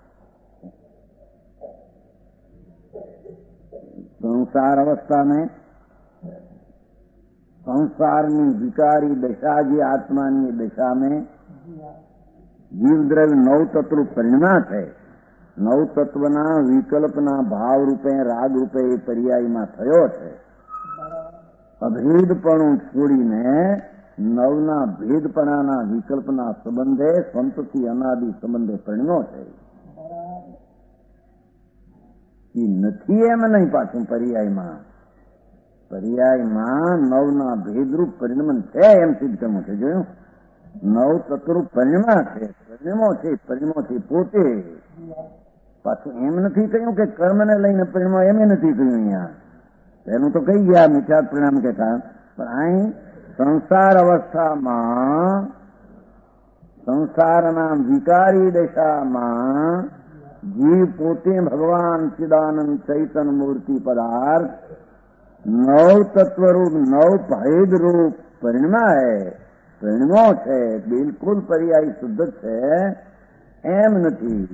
Speaker 3: संसार अवस्था में संसार ની વિકારી દશા જે આત્માની દશા में જીવદ્રવ્ય નવ તત્વ પરિણ્યા છે. નવ તત્વના વિકલ્પના ભાવ રૂપે રાગ રૂપે એ પર્યાયમાં થયો છે. અભેદપણું છોડીને નવના ભેદપણાના વિકલ્પના સંબંધે સંતતિ અનાદિ સંબંધે પરિણ્યો છે. એ નથી એમ નહીં. પાછું પર્યાયમાં નવના ભેદરૂપ પરિણમન છે એમ સિદ્ધ કરવું છે. જોયું? નવ તત્વરૂપ પરિણમા છે, પરિણમો છે પોતે. પાછું એમ નથી કહ્યું કે કર્મને લઈને પરિણમો, એમ નથી કહ્યું. અહીંયા એનું તો કહી ગયા મિથ્યાત્વ પરિણામ કે કારણ. પણ અહીં સંસાર અવસ્થામાં, સંસારના વિકારી દશામાં જીવ પોતે ભગવાન ચિદાનંદ ચૈતન મૂર્તિ પદાર્થ નવ તત્વરૂપ નવ ભેદ રૂપ પરિણમો છે. બિલકુલ પર્યાય શુદ્ધ છે એમ નથી.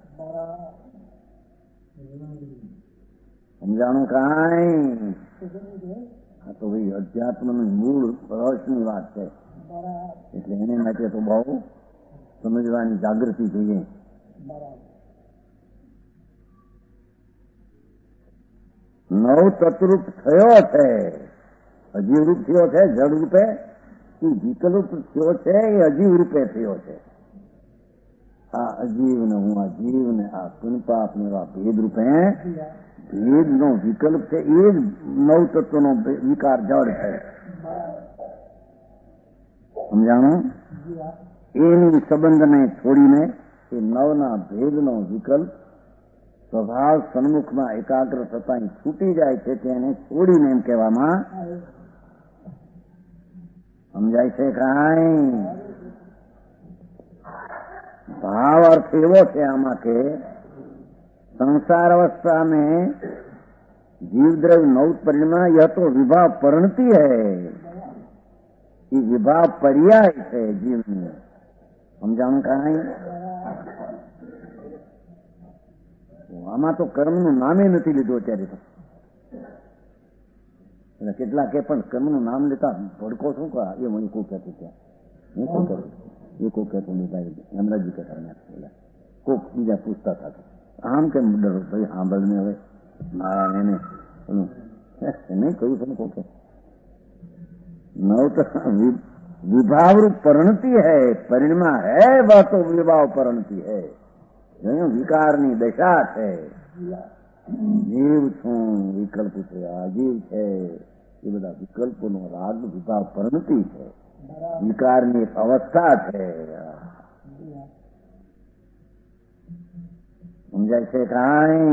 Speaker 3: સમજાણું કાંઈ? આ તો ભાઈ અધ્યાત્મનું મૂળ રહસ્યની વાત છે. એટલે એને માટે તો બહુ સમજવાની જાગૃતિ જોઈએ. નવ તત્વરૂપ થયો છે, અજીવરૂપ થયો છે, જડ રૂપે. એ વિકલ્પ થયો છે એ અજીવ રૂપે થયો છે. આ અજીવ ને હું આ જીવ ને આ પુણ્યપાપ ને એવા ભેદ રૂપે ભેદનો વિકલ્પ છે. એ જ નવ તત્વનો વિકાર જડ છે. સમજાણું? એની સંબંધને છોડીને એ નવના ભેદનો વિકલ્પ સ્વભાવ સન્મુખમાં એકાગ્ર થતા છૂટી જાય છે. તેને છોડીને એમ કહેવામાં સમજાય છે કાંઈ? भाव अर्थ एवो है आमा के संसार अवस्था में जीव द्रव्य नौ परिणमा यह तो विभाव परिणति है, ये विभाव पर्याय है जीव में. समझाणु काई? आमा तो कर्मનું નામે નથી લીધું અત્યારે તો. એટલે કેટલા કે પણ કર્મનું નામ લેતા ભડકો શું કા એ મને કોઈ કહેતું ત્યાં હું શું કરું એ કોઈ કહેતું નહીં. હેમરાજી કહેતા બોલ્યા કોક બીજા પૂછતા હતા આમ કેમ ડરો ભાઈ સાંભળને હવે મારા એને નહીં કહ્યું તમે કોકે નવ તો विभाव रूप परिणति है, परिणमा है वह तो विभाव परिणति है. विकारनी दशा है. जीव छू विकल्प છે અજીવ છે એ બધા વિકલ્પોનો રાગ વિભાવ પરિણતિ છે. વિકારની એક અવસ્થા છે. સમજાય છે કાંઈ?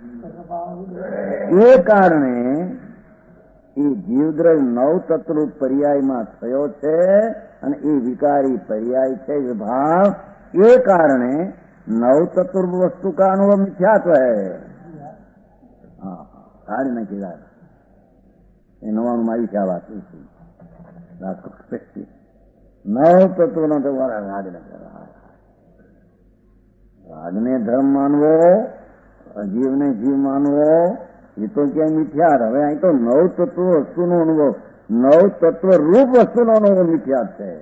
Speaker 3: એ કારણે એ જીવદ્રવ્ય નવ તત્વરૂપ પર્યાયમાં થયો છે અને એ વિકારી પર્યાય છે વિભાવ. એ કારણે નવ તત્વરૂપ વસ્તુ કા અનુભવ મિથ્યાત્વ है. કાઢી નાખી વાત એ નવાનું આવી છે આ વાત. નવ તત્વનો તો કાઢી નાખ્યા. રાગને ધર્મ માનવો, અજીવને જીવ માનવો એ તો ક્યાંય મિથ્યાત. હવે અહીં તો નવ તત્વ વસ્તુનો અનુભવ, નવ તત્વ રૂપ વસ્તુનો અનુભવ મિથ્યાત છે.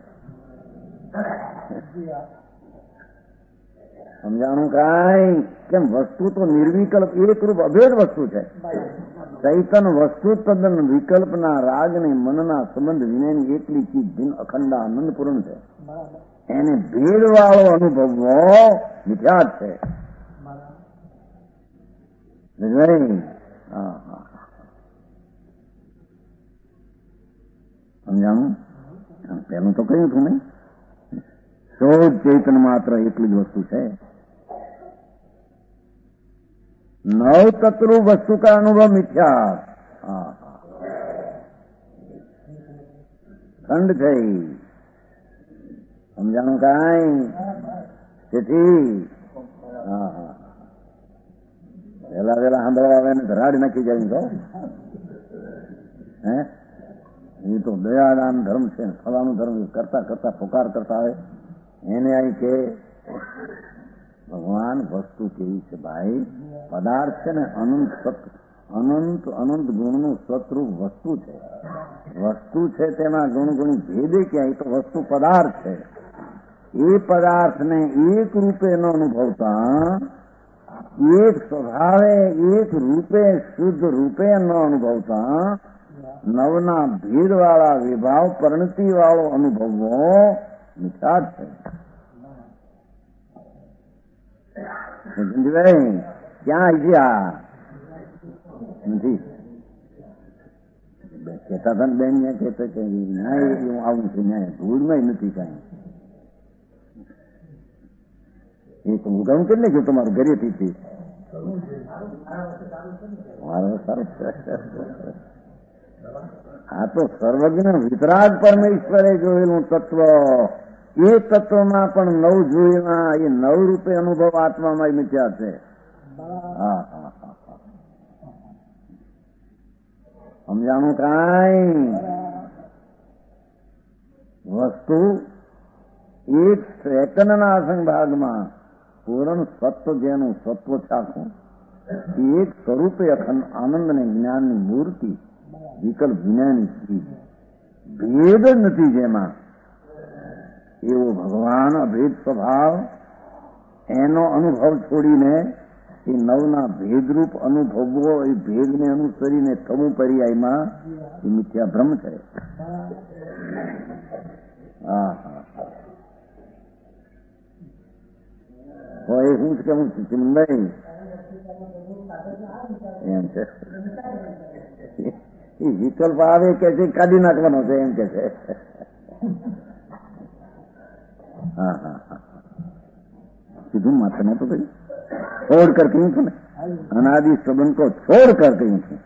Speaker 3: સમજાણું કાંઈ? કેમ વસ્તુ તો નિર્વિકલ્પ એક રૂપ અભેદ વસ્તુ છે. ચૈતન વસ્તુ તદ્દન વિકલ્પના રાગ ને મનના સંબંધ વિનયની એકલી ચીજ ભિન્ન અખંડ આનંદપૂર્ણ છે. એને ભેદવાળો અનુભવવો મિથ્યાત છે. સમજાણું? પેલું તો કહ્યું હતું નહીં, શોધ ચૈતન માત્ર એકલી જ વસ્તુ છે. નવ તત્વ વસ્તુ કા અનુભવ મિથ્યા ખંડ થઈ. સમજાણું કાંઈ? તેથી વેલા વેલા સાંભળવા આવે ને ધરાડી નાખી જાય તો હે એ તો દયાદાન ધર્મ છે. ફલાનું ધર્મ કરતા કરતા પોકાર કરતા આવે એને અહીં કે ભગવાન વસ્તુ કેવી છે ભાઈ? પદાર્થ છે ને અનંત સત, અનંત અનંત ગુણનું સતરૂપ વસ્તુ છે. વસ્તુ છે તેમાં ગુણ ગુણી ભેદે ક્યાં? એ તો વસ્તુ પદાર્થ છે. એ પદાર્થને એક રૂપે ન અનુભવતા, એક સ્વભાવે એક રૂપે શુદ્ધ રૂપે ન અનુભવતા, નવના ભેદવાળા વિભાવ પરિણતિવાળો અનુભવવો મિથ્યા છે. ભાઈ ક્યાં ગયા નથી કહેતા હતા બેન ને કહેતા કે ન્યાય હું આવું છું, ન્યાય ભૂલમાં નથી કાંઈ. એ તો ઉગાડું કરી નાખ્યું તમારું ઘરેથી. આ તો સર્વજ્ઞ વિતરાગ પરમેશ્વરે જોયેલું તત્વ. એ તત્વમાં પણ નવ જોયેલા એ નવ રૂપે અનુભવ આત્મામાં મિથ્યા છે. હા હા હા સમજાણું કાંઈ? વસ્તુ એક સેકન્ડના અસંભાગમાં પૂર્ણ સત્વ જેનું સત્વ ચાખું એક સ્વરૂપે અખંડ આનંદ અને જ્ઞાનની મૂર્તિ વિકલ્પ વિનાની ચીજ ભેદ જ નથી જેમાં. એવો ભગવાન અભેદ સ્વભાવ એનો અનુભવ છોડીને એ નવના ભેદરૂપ અનુભવવો એ ભેદને અનુસરીને થવું પર્યાયમાં એ મિથ્યા ભ્રમ છે. હા હા હોય શું છે કે હું ચિંતાઈ એમ છે. એ વિકલ્પ આવે કે છે કાઢી નાખવાનો છે એમ કે છે. હા હા હા કીધું માથે નતું કહ્યું छोड़ कर कहूं तुमने अनादि संबंध को छोड़ कर कहूं तुम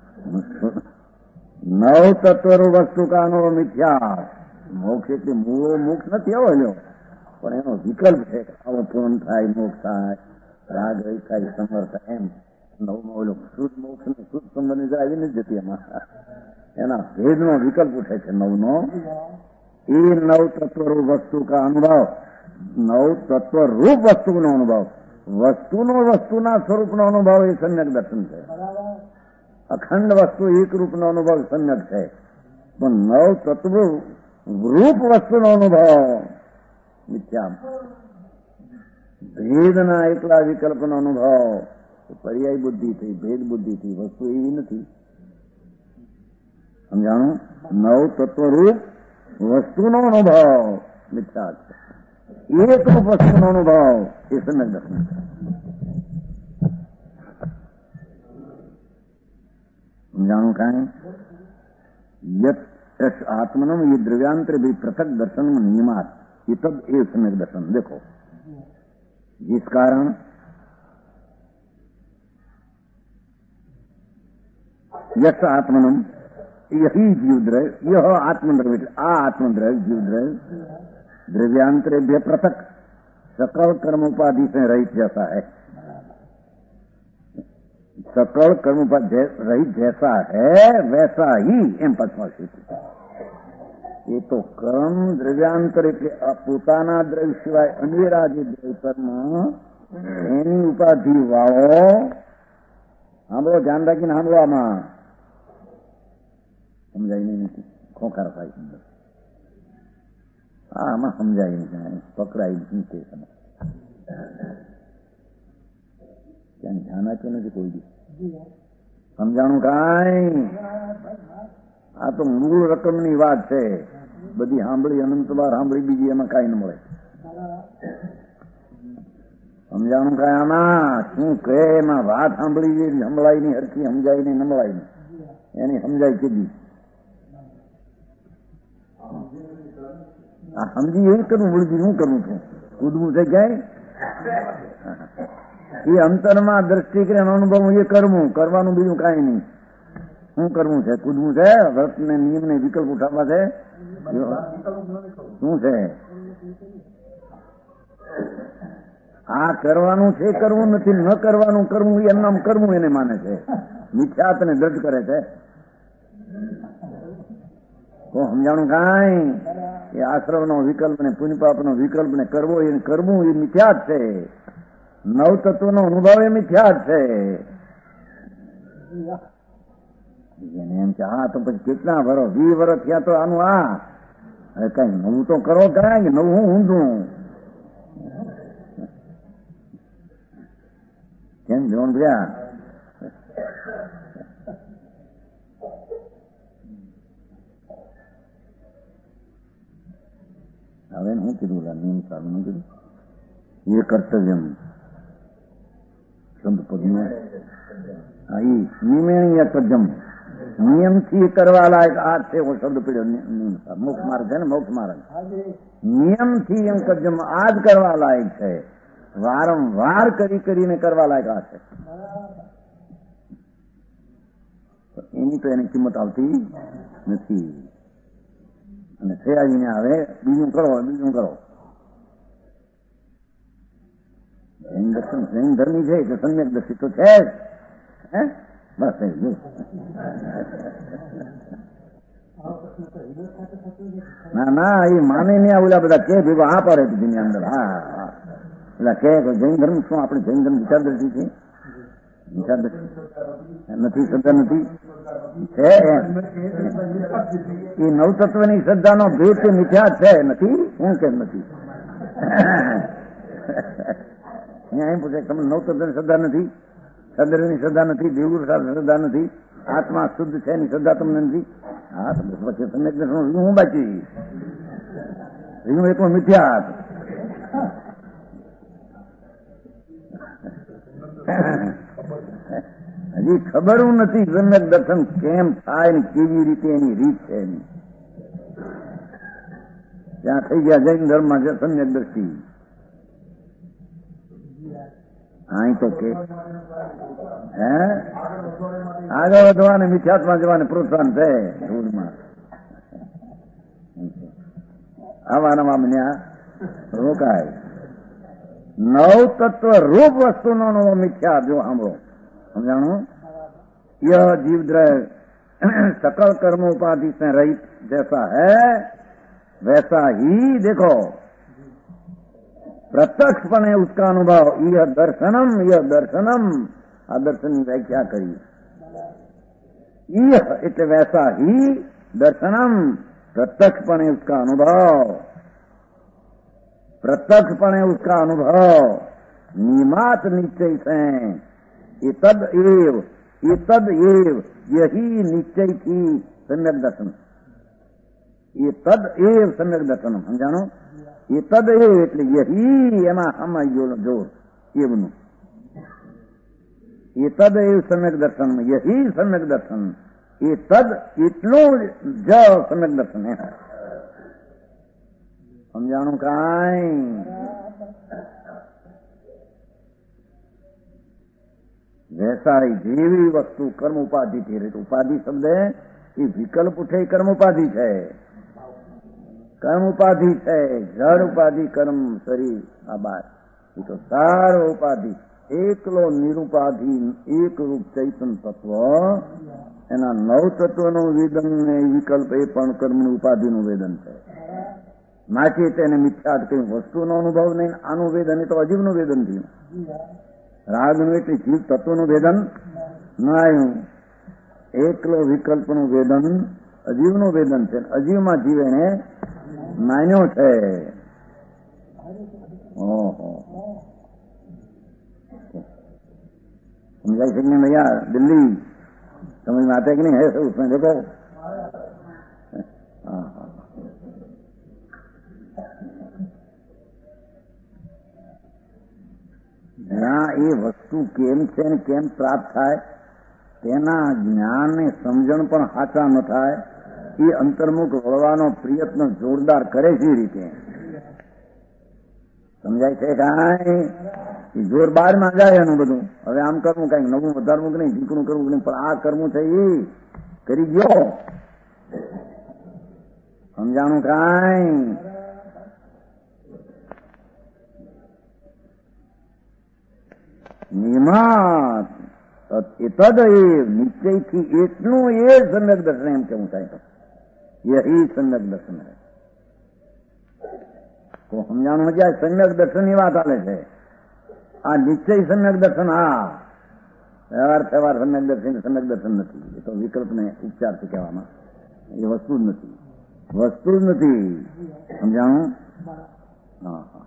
Speaker 3: नव तत्व वस्तु का अनुभव मिथ्या. મોક્ષ એટલે મૂળો મોક્ષ નથી આવો લ્યો, પણ એનો વિકલ્પ છે. આવો પૂર્ણ થાય મોક્ષ થાય, રાગ રહિત થાય, સમર થાય. એમ નવમાં ઓલો શુદ્ધ મોક્ષ ને શુદ્ધ સંબંધ આવી નથી જતી એમાં. એના ભેદનો વિકલ્પ ઉઠે છે નવનો. એ નવ તત્વ વસ્તુ કા અનુભવ, નવ તત્વ રૂપ વસ્તુનો અનુભવ, વસ્તુનો વસ્તુના સ્વરૂપનો અનુભવ એ સમ્યક દર્શન છે. અખંડ વસ્તુ એક રૂપનો અનુભવ સમ્યક છે, પણ નવ તત્વ રૂપ વસ્તુનો અનુભવ મિથ્યા. ભેદના એકલા વિકલ્પનો અનુભવ પર્યાય બુદ્ધિ થઈ, ભેદ બુદ્ધિ થઈ. વસ્તુ એવી નથી. સમજાણું? નવ તત્વ રૂપ વસ્તુનો અનુભવ મિથ્યા છે. એક રૂપ વસ્તુનો અનુભવ એ સમ્યક દર્શન છે. સમજાણું કાંઈ? યત आत्मनम ये द्रव्यांतर भी पृथक दर्शन में नियमात ये तब एक सम्यक दर्शन. देखो जिस कारण यश आत्मनम यही जीवद्रव्य, यह आत्मद्रव्य, आ आत्मद्रव्य जीवद्रव्य द्रव्यांतरेभ्य पृथक सकल कर्म उपाधि से रहित जैसा है. सकल कर्म उपाधि रहित जैसा है वैसा ही एम पद्माशित. એ તો કર્મ દ્રવ્યાંતર એટલે પોતાના દ્રવ્ય સિવાય અનેરા જે દ્રવ્ય કર્મ એની ઉપાધિ વાળો. સાંભળો, ધ્યાન રાખીને સાંભળો. આમાં સમજાય નહીં, ખોખાર થાય. હા આમાં સમજાય નહીં, પકડાય નહીં. તે સમય ત્યાં ધ્યાન આપ્યું નથી કોઈ દી. સમજાણું કાંઈ? આ તો મૂળ રકમની વાત છે. બધી સાંભળી, અનંત વાર સાંભળી, બીજી એમાં કાંઈ ન મળે. સમજાણું કાંઈ? આમાં શું કહે એમાં વાત સાંભળી સંભળાય નહીં, હરખી સમજાય નહીં, નમળાય નહીં. એની સમજાય કીધી આ સમજી એ કરવું, વળગી શું કરવું છું? કૂદવું છે ક્યાંય? એ અંતરમાં દ્રષ્ટિ કે અનુભવ એ કરવું, કરવાનું બીજું કાંઈ નહીં. શું કરવું છે? કૂદવું છે? વ્રત ને નિયમ ને વિકલ્પ ઉઠાવવા છે? શું છે? આ કરવાનું છે, કરવું નથી. ન કરવાનું કરવું, એમ નામ કરવું એને માને છે. મિથ્યાત ને દ્રઢ કરે છે. તો સમજાણું કાંઈ? એ આશ્રમનો વિકલ્પ ને પુણ્યપાપનો વિકલ્પ ને કરવો એ કરવું એ મિથ્યાત છે. નવ તત્વનો અનુભવ એ મિથ્યાત છે. એમ કે હા તો પછી કેટલા વર્ષ 20 વર્ષ થયા તો આનું હવે કઈ નવું તો કરો કઈ નવું ઊંધું કેમ જોન ગયા હવે હું કીધું નિયમ સારું નું કીધું એ કર્તવ્યમ શબ્દ પદમાં નિમેણીય તજમ નિયમથી કરવા લાયક આ છે એવો શબ્દ પીડ્યો મોક્ષ માર્ગ છે ને મોક્ષ માર્ગ નિયમથી એમ કજમ આ જ કરવા લાયક છે વારંવાર કરીને કરવા લાયક આ છે એની તો એની કિંમત આવતી નથી અને થયાજીને આવે બીજું કરો જૈન દર્શન જૈન ધર્મી છે કે સમ્યક દર્શી તો છે જ બસ થઈ ગયું ના એ માને નહીં આ ઓલા બધા કે ભેગો આ પાડે બીજી અંદર હા એટલે કે જૈન ધર્મ શું આપણે જૈન ધર્મ વિચારદર્શી છે વિચારદર્શી નથી શ્રદ્ધા નથી છે એ નવતત્વની શ્રદ્ધાનો ભેદ મિથ્યા છે નથી શું કેમ નથી અહીંયા એમ પૂછે તમે નવતત્વની શ્રદ્ધા નથી સદરની શ્રદ્ધા નથી દેવગુરુ શ્રદ્ધા નથી આત્મા શુદ્ધ છે એની શ્રદ્ધા તમને નથી હા પછી તમે હું બાકી હું એટલું મિથ્યા હજી ખબર નથી સમ્યક દર્શન કેમ થાય ને કેવી રીતે એની રીત છે એની ત્યાં થઈ ગયા જૈન ધર્મમાં છે સમ્યક દ્રષ્ટિ હા તો કે હે આગળ વધવાને મિથ્યાત્મા જવાને પ્રોત્સાહન છે ધૂળમાં આવા નવા બન્યા રોકાય નવ તત્વ રૂપ વસ્તુનો નવો મિથ્યા જો સાંભળો સમજાણું यह जीव द्रव्य सकल कर्म उपाधि से रहित जैसा है वैसा ही देखो प्रत्यक्षपणे उसका अनुभव यह दर्शनम आ दर्शन की व्याख्या करी यह इतने वैसा ही दर्शनम प्रत्यक्षपणे उसका अनुभव निमात निश्चय से तद एव यही निश्चय की सम्यक दर्शन ये तद एव सम्यक दर्शन समझाणो ये तद एव એટલે यही એમાં આમાં જોર એવનું ये तद एव सम्यक दर्शन यही सम्यक दर्शन ये तद એટલું જ सम्यक दर्शन है સમજાણું કાંઈ वैसा ही जेवी वस्तु कर्म उपाधि थी रही उपाधि शब्द है ये विकल्प उठे कर्म उपाधि है जड़ उपाधि कर्म शरीर आ बात ये तो सारो उपाधि एकलो निरुपाधि एक रूप चैतन तत्व एना नव तत्व नु वेदन ने विकल्प ए पण कर्म उपाधि नु वेदन है नाचे तेने मिथ्या कई वस्तु नो अनुभव नहीं आनु वेदन तो अजीव नु वेदन थी રાગનું એટલે જીવ તત્વનું વેદન ન આવ્યું એકલો વિકલ્પનું વેદન અજીવનું વેદન છે અજીવમાં જીવ એને માન્યો છે ઓહો સમજાય છે કે નહીં ભૈયા દિલ્હી समझ में आता है कि नहीं है सब उसमें देखो જ્યાં એ વસ્તુ કેમ છે ને કેમ પ્રાપ્ત થાય તેના જ્ઞાન ને સમજણ પણ સાચા ન થાય એ અંતર્મુખ વળવાનો પ્રયત્ન જોરદાર કરે છે રીતે સમજાય છે કાંઈ જોર બહારમાં જાય એનું બધું હવે આમ કરવું કઈક નવું વધારવું કે નહીં ઢીકણું કરવું કે નહીં પણ આ કરવું છે એ કરી ગયો સમજાણું કાંઈ નિયમાત તદ એ નિશ્ચયથી એટલું એ સમ્યક દર્શન એમ કેવું થાય યહી સમ્યક દર્શન હે તો સમજાણું જાય સમ્યક દર્શનની વાત ચાલે છે આ નિશ્ચય સમ્યક દર્શન હા વ્યવહાર સમ્યક દર્શન નથી એ તો વિકલ્પને ઉપચારથી કહેવામાં એ વસ્તુ જ નથી વસ્તુ જ નથી. સમજાણું? હા હા,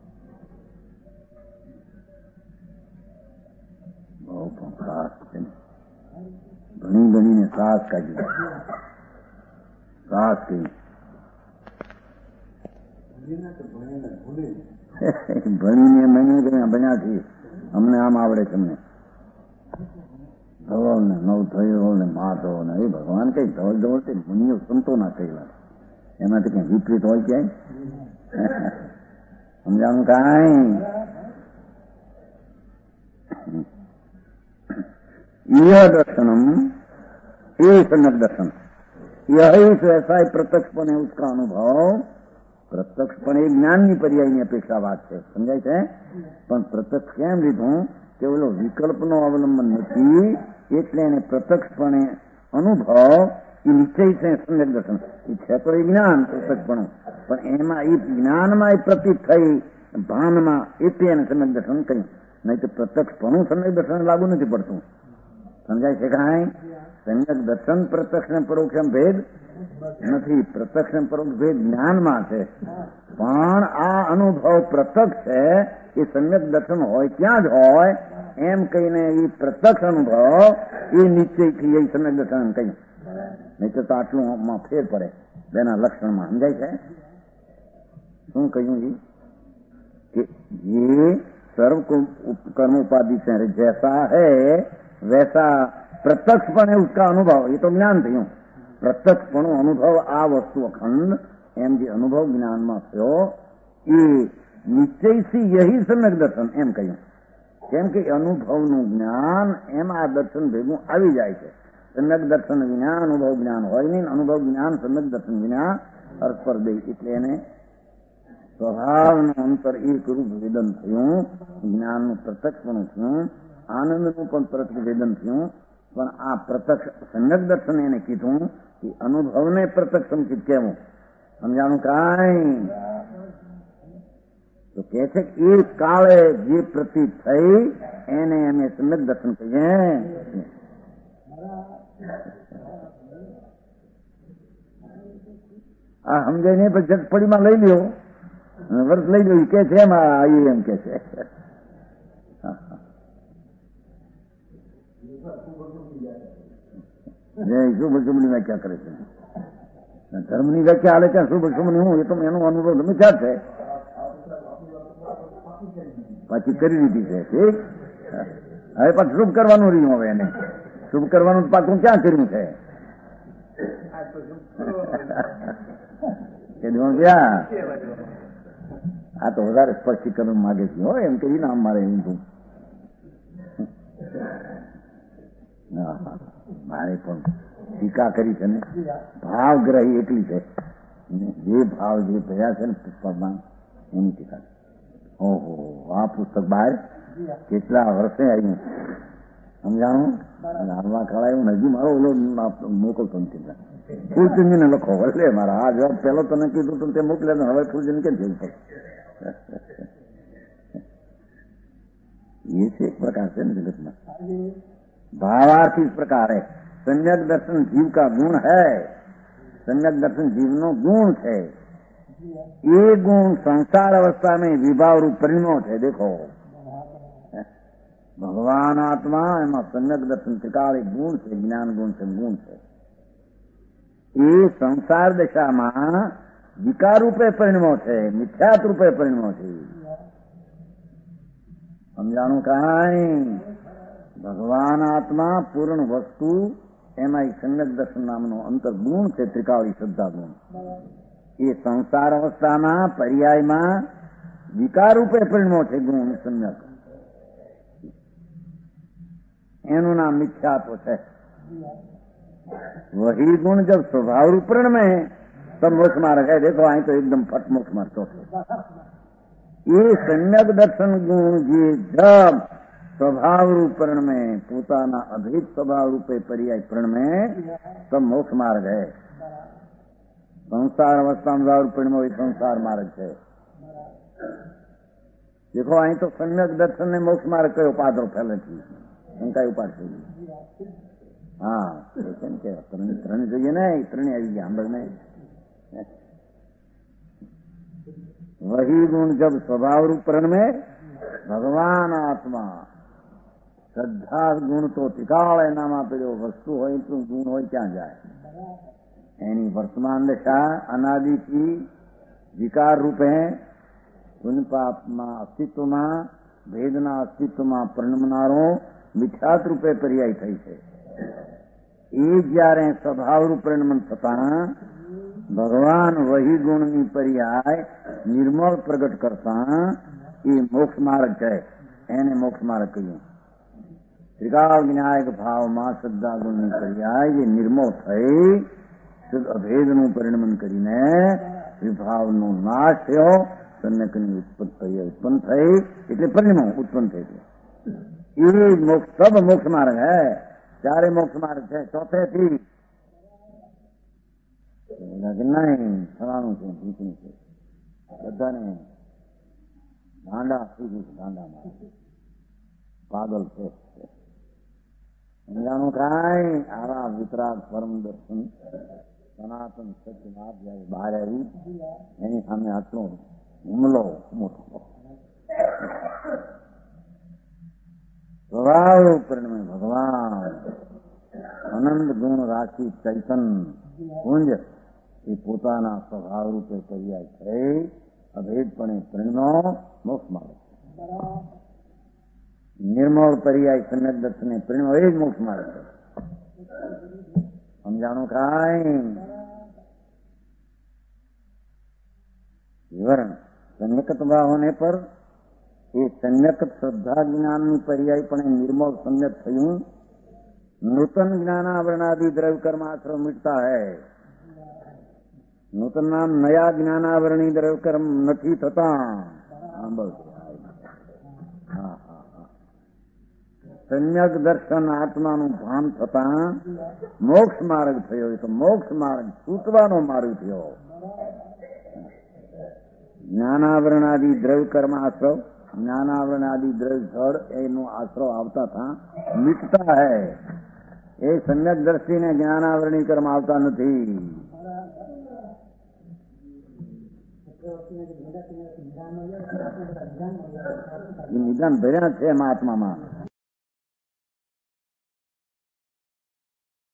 Speaker 3: બહુ પણ સાસ છે ને, ભણી ભણીને સાસ કાઢી, સાસ કઈ ભણીને મને ભણ્યા છીએ, અમને આમ આવડે છે. અમને ધવલ ને નવ થયો ને માધવ ને એ ભગવાન કઈ ધવલ ધવલ તે મુનિઓ સંતો ના કહેલા, એમાંથી કઈ વિપરીત હોય ક્યાંય? સમજાણું કાંઈ? यह दर्शनम ये सम्यक दर्शन, यही ऐसा ही प्रत्यक्षपणे उसका अनुभव, प्रत्यक्षपणे ज्ञानની પર્યાયની અપેક્ષા વાત છે, સમજાય છે? પણ પ્રત્યક્ષ કેમ લીધું કે ઓલો વિકલ્પનો અવલંબન નથી, એટલે એને પ્રત્યક્ષપણે અનુભવ એ નિશ્ચય છે સમ્યક દર્શન. એ છે તો એ જ્ઞાન પ્રત્યક્ષપણું, પણ એમાં એ જ્ઞાનમાં એ પ્રતીત થઈ ભાનમાં એટલે એને સમ્યક દર્શન કહ્યું. નહીં તો પ્રત્યક્ષપણું સમ્યક દર્શન લાગુ નથી પડતું. સમજાય છે કાંઈ? સમ્યક દર્શન પ્રત્યક્ષ ને પરોક્ષ ભેદ નથી. પ્રત્યક્ષ ને પરોક્ષ ભેદ જ્ઞાનમાં છે, પણ આ અનુભવ પ્રત્યક્ષ છે એ સમ્યક દર્શન હોય ત્યાં જ હોય એમ કહીને એ પ્રત્યક્ષ અનુભવ એ નિશ્ચયથી એ સમ્યક દર્શન કહ્યું. નહીં તો આટલું ફેર પડે બેના લક્ષણમાં. સમજાય છે? શું કહ્યું? કે ये सर्व कर्म उपाधि से जैसा है वैसा प्रत्यक्षपणे उसका अनुभव, ये तो ज्ञान થયું. પ્રત્યક્ષપણો અનુભવ આ વસ્તુ અખંડ એમ જે અનુભવ જ્ઞાનમાં થયો એ નિશ્ચયથી યહી સમ્યક દર્શન એમ કહ્યું. કેમ કે અનુભવનું જ્ઞાન એમ આ દર્શન ભેગું આવી જાય છે. સમ્યક દર્શન વિના અનુભવ જ્ઞાન હોય નહીં, અનુભવ જ્ઞાન સમ્યક દર્શન વિના પરસ્પર બે, એટલે એને સ્વભાવનું અંતર એક રૂપ વેદન થયું, જ્ઞાનનું પ્રત્યક્ષપણું થયું, આનંદનું પણ પ્રત્યક્ષ વેદન થયું. પણ આ પ્રત્યક્ષ સમ્યક દર્શન એને કીધું કે અનુભવને પ્રત્યક્ષ સમકીત કહેવું. સમજાણું કાંઈ? તો કે છે કે એ કાળે જે પ્રતીત થઈ એને અમે સમ્યક દર્શન કહીએ. આ સમજાય નહીં પછી જગપડીમાં લઈ લ્યો, વર્ષ લઈ લ્યો. કે છે એમાં એમ કે છે શુભ શુભની વ્યાખ્યા કરે છે. ધર્મની વ્યાખ્યા હાલે ત્યાં શુભ શુભની હું એ તો એનો અનુભવ તમે ચાર છે પાછી કરી દીધી છે. ઠીક, હવે પાછું શુભ કરવાનું રહ્યું. હવે એને શુભ કરવાનું પાછું ક્યાં કર્યું છે? આ તો વધારે સ્પષ્ટીકરણ માગે છે. હોય એમ કહી નામ મારે ઊંધું. મારે પણ ટીકા કરી છે ને, ભાવગ્રહી એટલી છે, જે ભાવ જે ભર્યા છે ને પુસ્તકમાં એની ટીકા. ઓહો, આ પુસ્તક બહાર કેટલા વર્ષે આવ્યું, સમજાણું? હાલમાં ખડાયું હજી મારો ઓલો મોકલતો નથી. ફૂલચંદીને લખો એટલે મારા આ જવાબ પેલો તને કીધું તો તે મોકલ્યા, હવે ફૂલચંદ કેમ જવું પડે? ये एक प्रकार से जगत में भावार्थ इस प्रकार है. सम्यक दर्शन जीव का गुण है. सम्यक दर्शन जीवनो गुण है. ये गुण संसार अवस्था में विभाव रूप परिणो है. देखो भगवान आत्मा एમાં सम्यक દર્શન ત્રિકાળ ગુણ છે, જ્ઞાન ગુણ છે, ગુણ છે. એ સંસાર દશામાં વિકાર રૂપે પરિણમો છે, મિથ્યાત રૂપે પરિણમો છે. સમજાણું કાંઈ? ભગવાન આત્મા પૂર્ણ વસ્તુ એમાં સમ્યક દર્શન નામનો અંતર્ગુણ છે, ત્રિકાળી શ્રદ્ધા ગુણ. એ સંસાર અવસ્થામાં પર્યાયમાં વિકાર રૂપે પરિણમો છે ગુણ સમ્યક. એનું નામ મિથ્યાત્વ છે. वही गुण जब स्वभाव रूप में तब मोक्ष मार्ग है. देखो आई तो एकदम फट मोक्ष मार्ग तो ये सम्यक दर्शन गुण जी जब स्वभाव रूपण में पोताना अभेद स्वभाव रूपे पर्याय प्रण में तब मोक्ष मार्ग है. संसार अवस्था में रूपण में वही संसार मार्ग है. देखो आई तो सम्यक दर्शन ने मोक्ष मार्ग कयो पादरो फैले थी उनका उपाय थी. હા ત્રણ જોઈએ ને, ત્રણે આવી ગયા. સાંભળ ને वही गुण जब स्वभाव रूप प्रण में भगवान आत्मा श्रद्धा गुण तो टिकाव एनामा पे जो वस्तु हो तो गुण हो क्या जाए यानी वर्तमान दशा अनादि की विकार रूप है उन पापमा अस्तित्वમાં ભેદના અસ્તિત્વમાં પરિણમનારો મિથ્યાત રૂપે પર્યાય થઈ છે એ જ્યારે સ્વભાવરૂપ પરિણમન થતા ભગવાન વહી ગુણની પર્યાય નિર્મળ પ્રગટ કરતા એ મોક્ષ માર્ગ છે એને મોક્ષ માર્ગ કહ્યું ત્રિકાળ વિનાયક ભાવમાં શ્રદ્ધા ગુણની પર્યાય જે નિર્મળ થઈ શુદ્ધ અભેદનું પરિણમન કરીને વિભાવનો નાશ થયો સન્યકની उत्पन्न થઈ એટલે પરિણામ ઉત્પન્ન થઈ એ મોક્ષ સબ મોક્ષ માર્ગ है चारे मोक्ष मार्ग છે ચોથે થી નહીં થવાનું છે જીતનું છે બધાને ગાંડા થઈ ગયું ગાંડામાં પાગલ છે સમજાણું કાંઈ આવા વિતરાગ પરમ દર્શન સનાતન સત્ય માર્ગ જયારે બહાર આવી એની સામે આટલો હુમલો મોટો स्वभाव परिण में भगवान अनंत गुण राशि चैतन पुंज ये पोताना स्वभाव रूपे पर्याय है अभेदपणे परिणमो मोक्ष मार्ग निर्मल पर्याय सम्यक दर्शने परिणमो એ જ मोक्ष मार्ग है समझाणो काई विवरण सम्यकत्व होने पर ये सम्यक श्रद्धा ज्ञान पर्याय पण निर्मल सम्यक थयुं नूतन ज्ञानावरणादि द्रव्य कर्माश्रम मिटता है नूतन नाम नया ज्ञानावरणी द्रव्य कर्म नहीं थता सम्यक दर्शन आत्मा नु भान थता मोक्ष मार्ग थयो तो मोक्ष मार्ग छूटवानो मार्ग थयो ज्ञानावरणादि द्रव्य कर्माश्रम ज्ञानावरण आदि द्रव्य जड़ एनो आश्रव आवता था मिटता है ये सम्यक दृष्टि ने ज्ञानावरणी कर्म आवता नहीं निदान भर्या है महात्मा में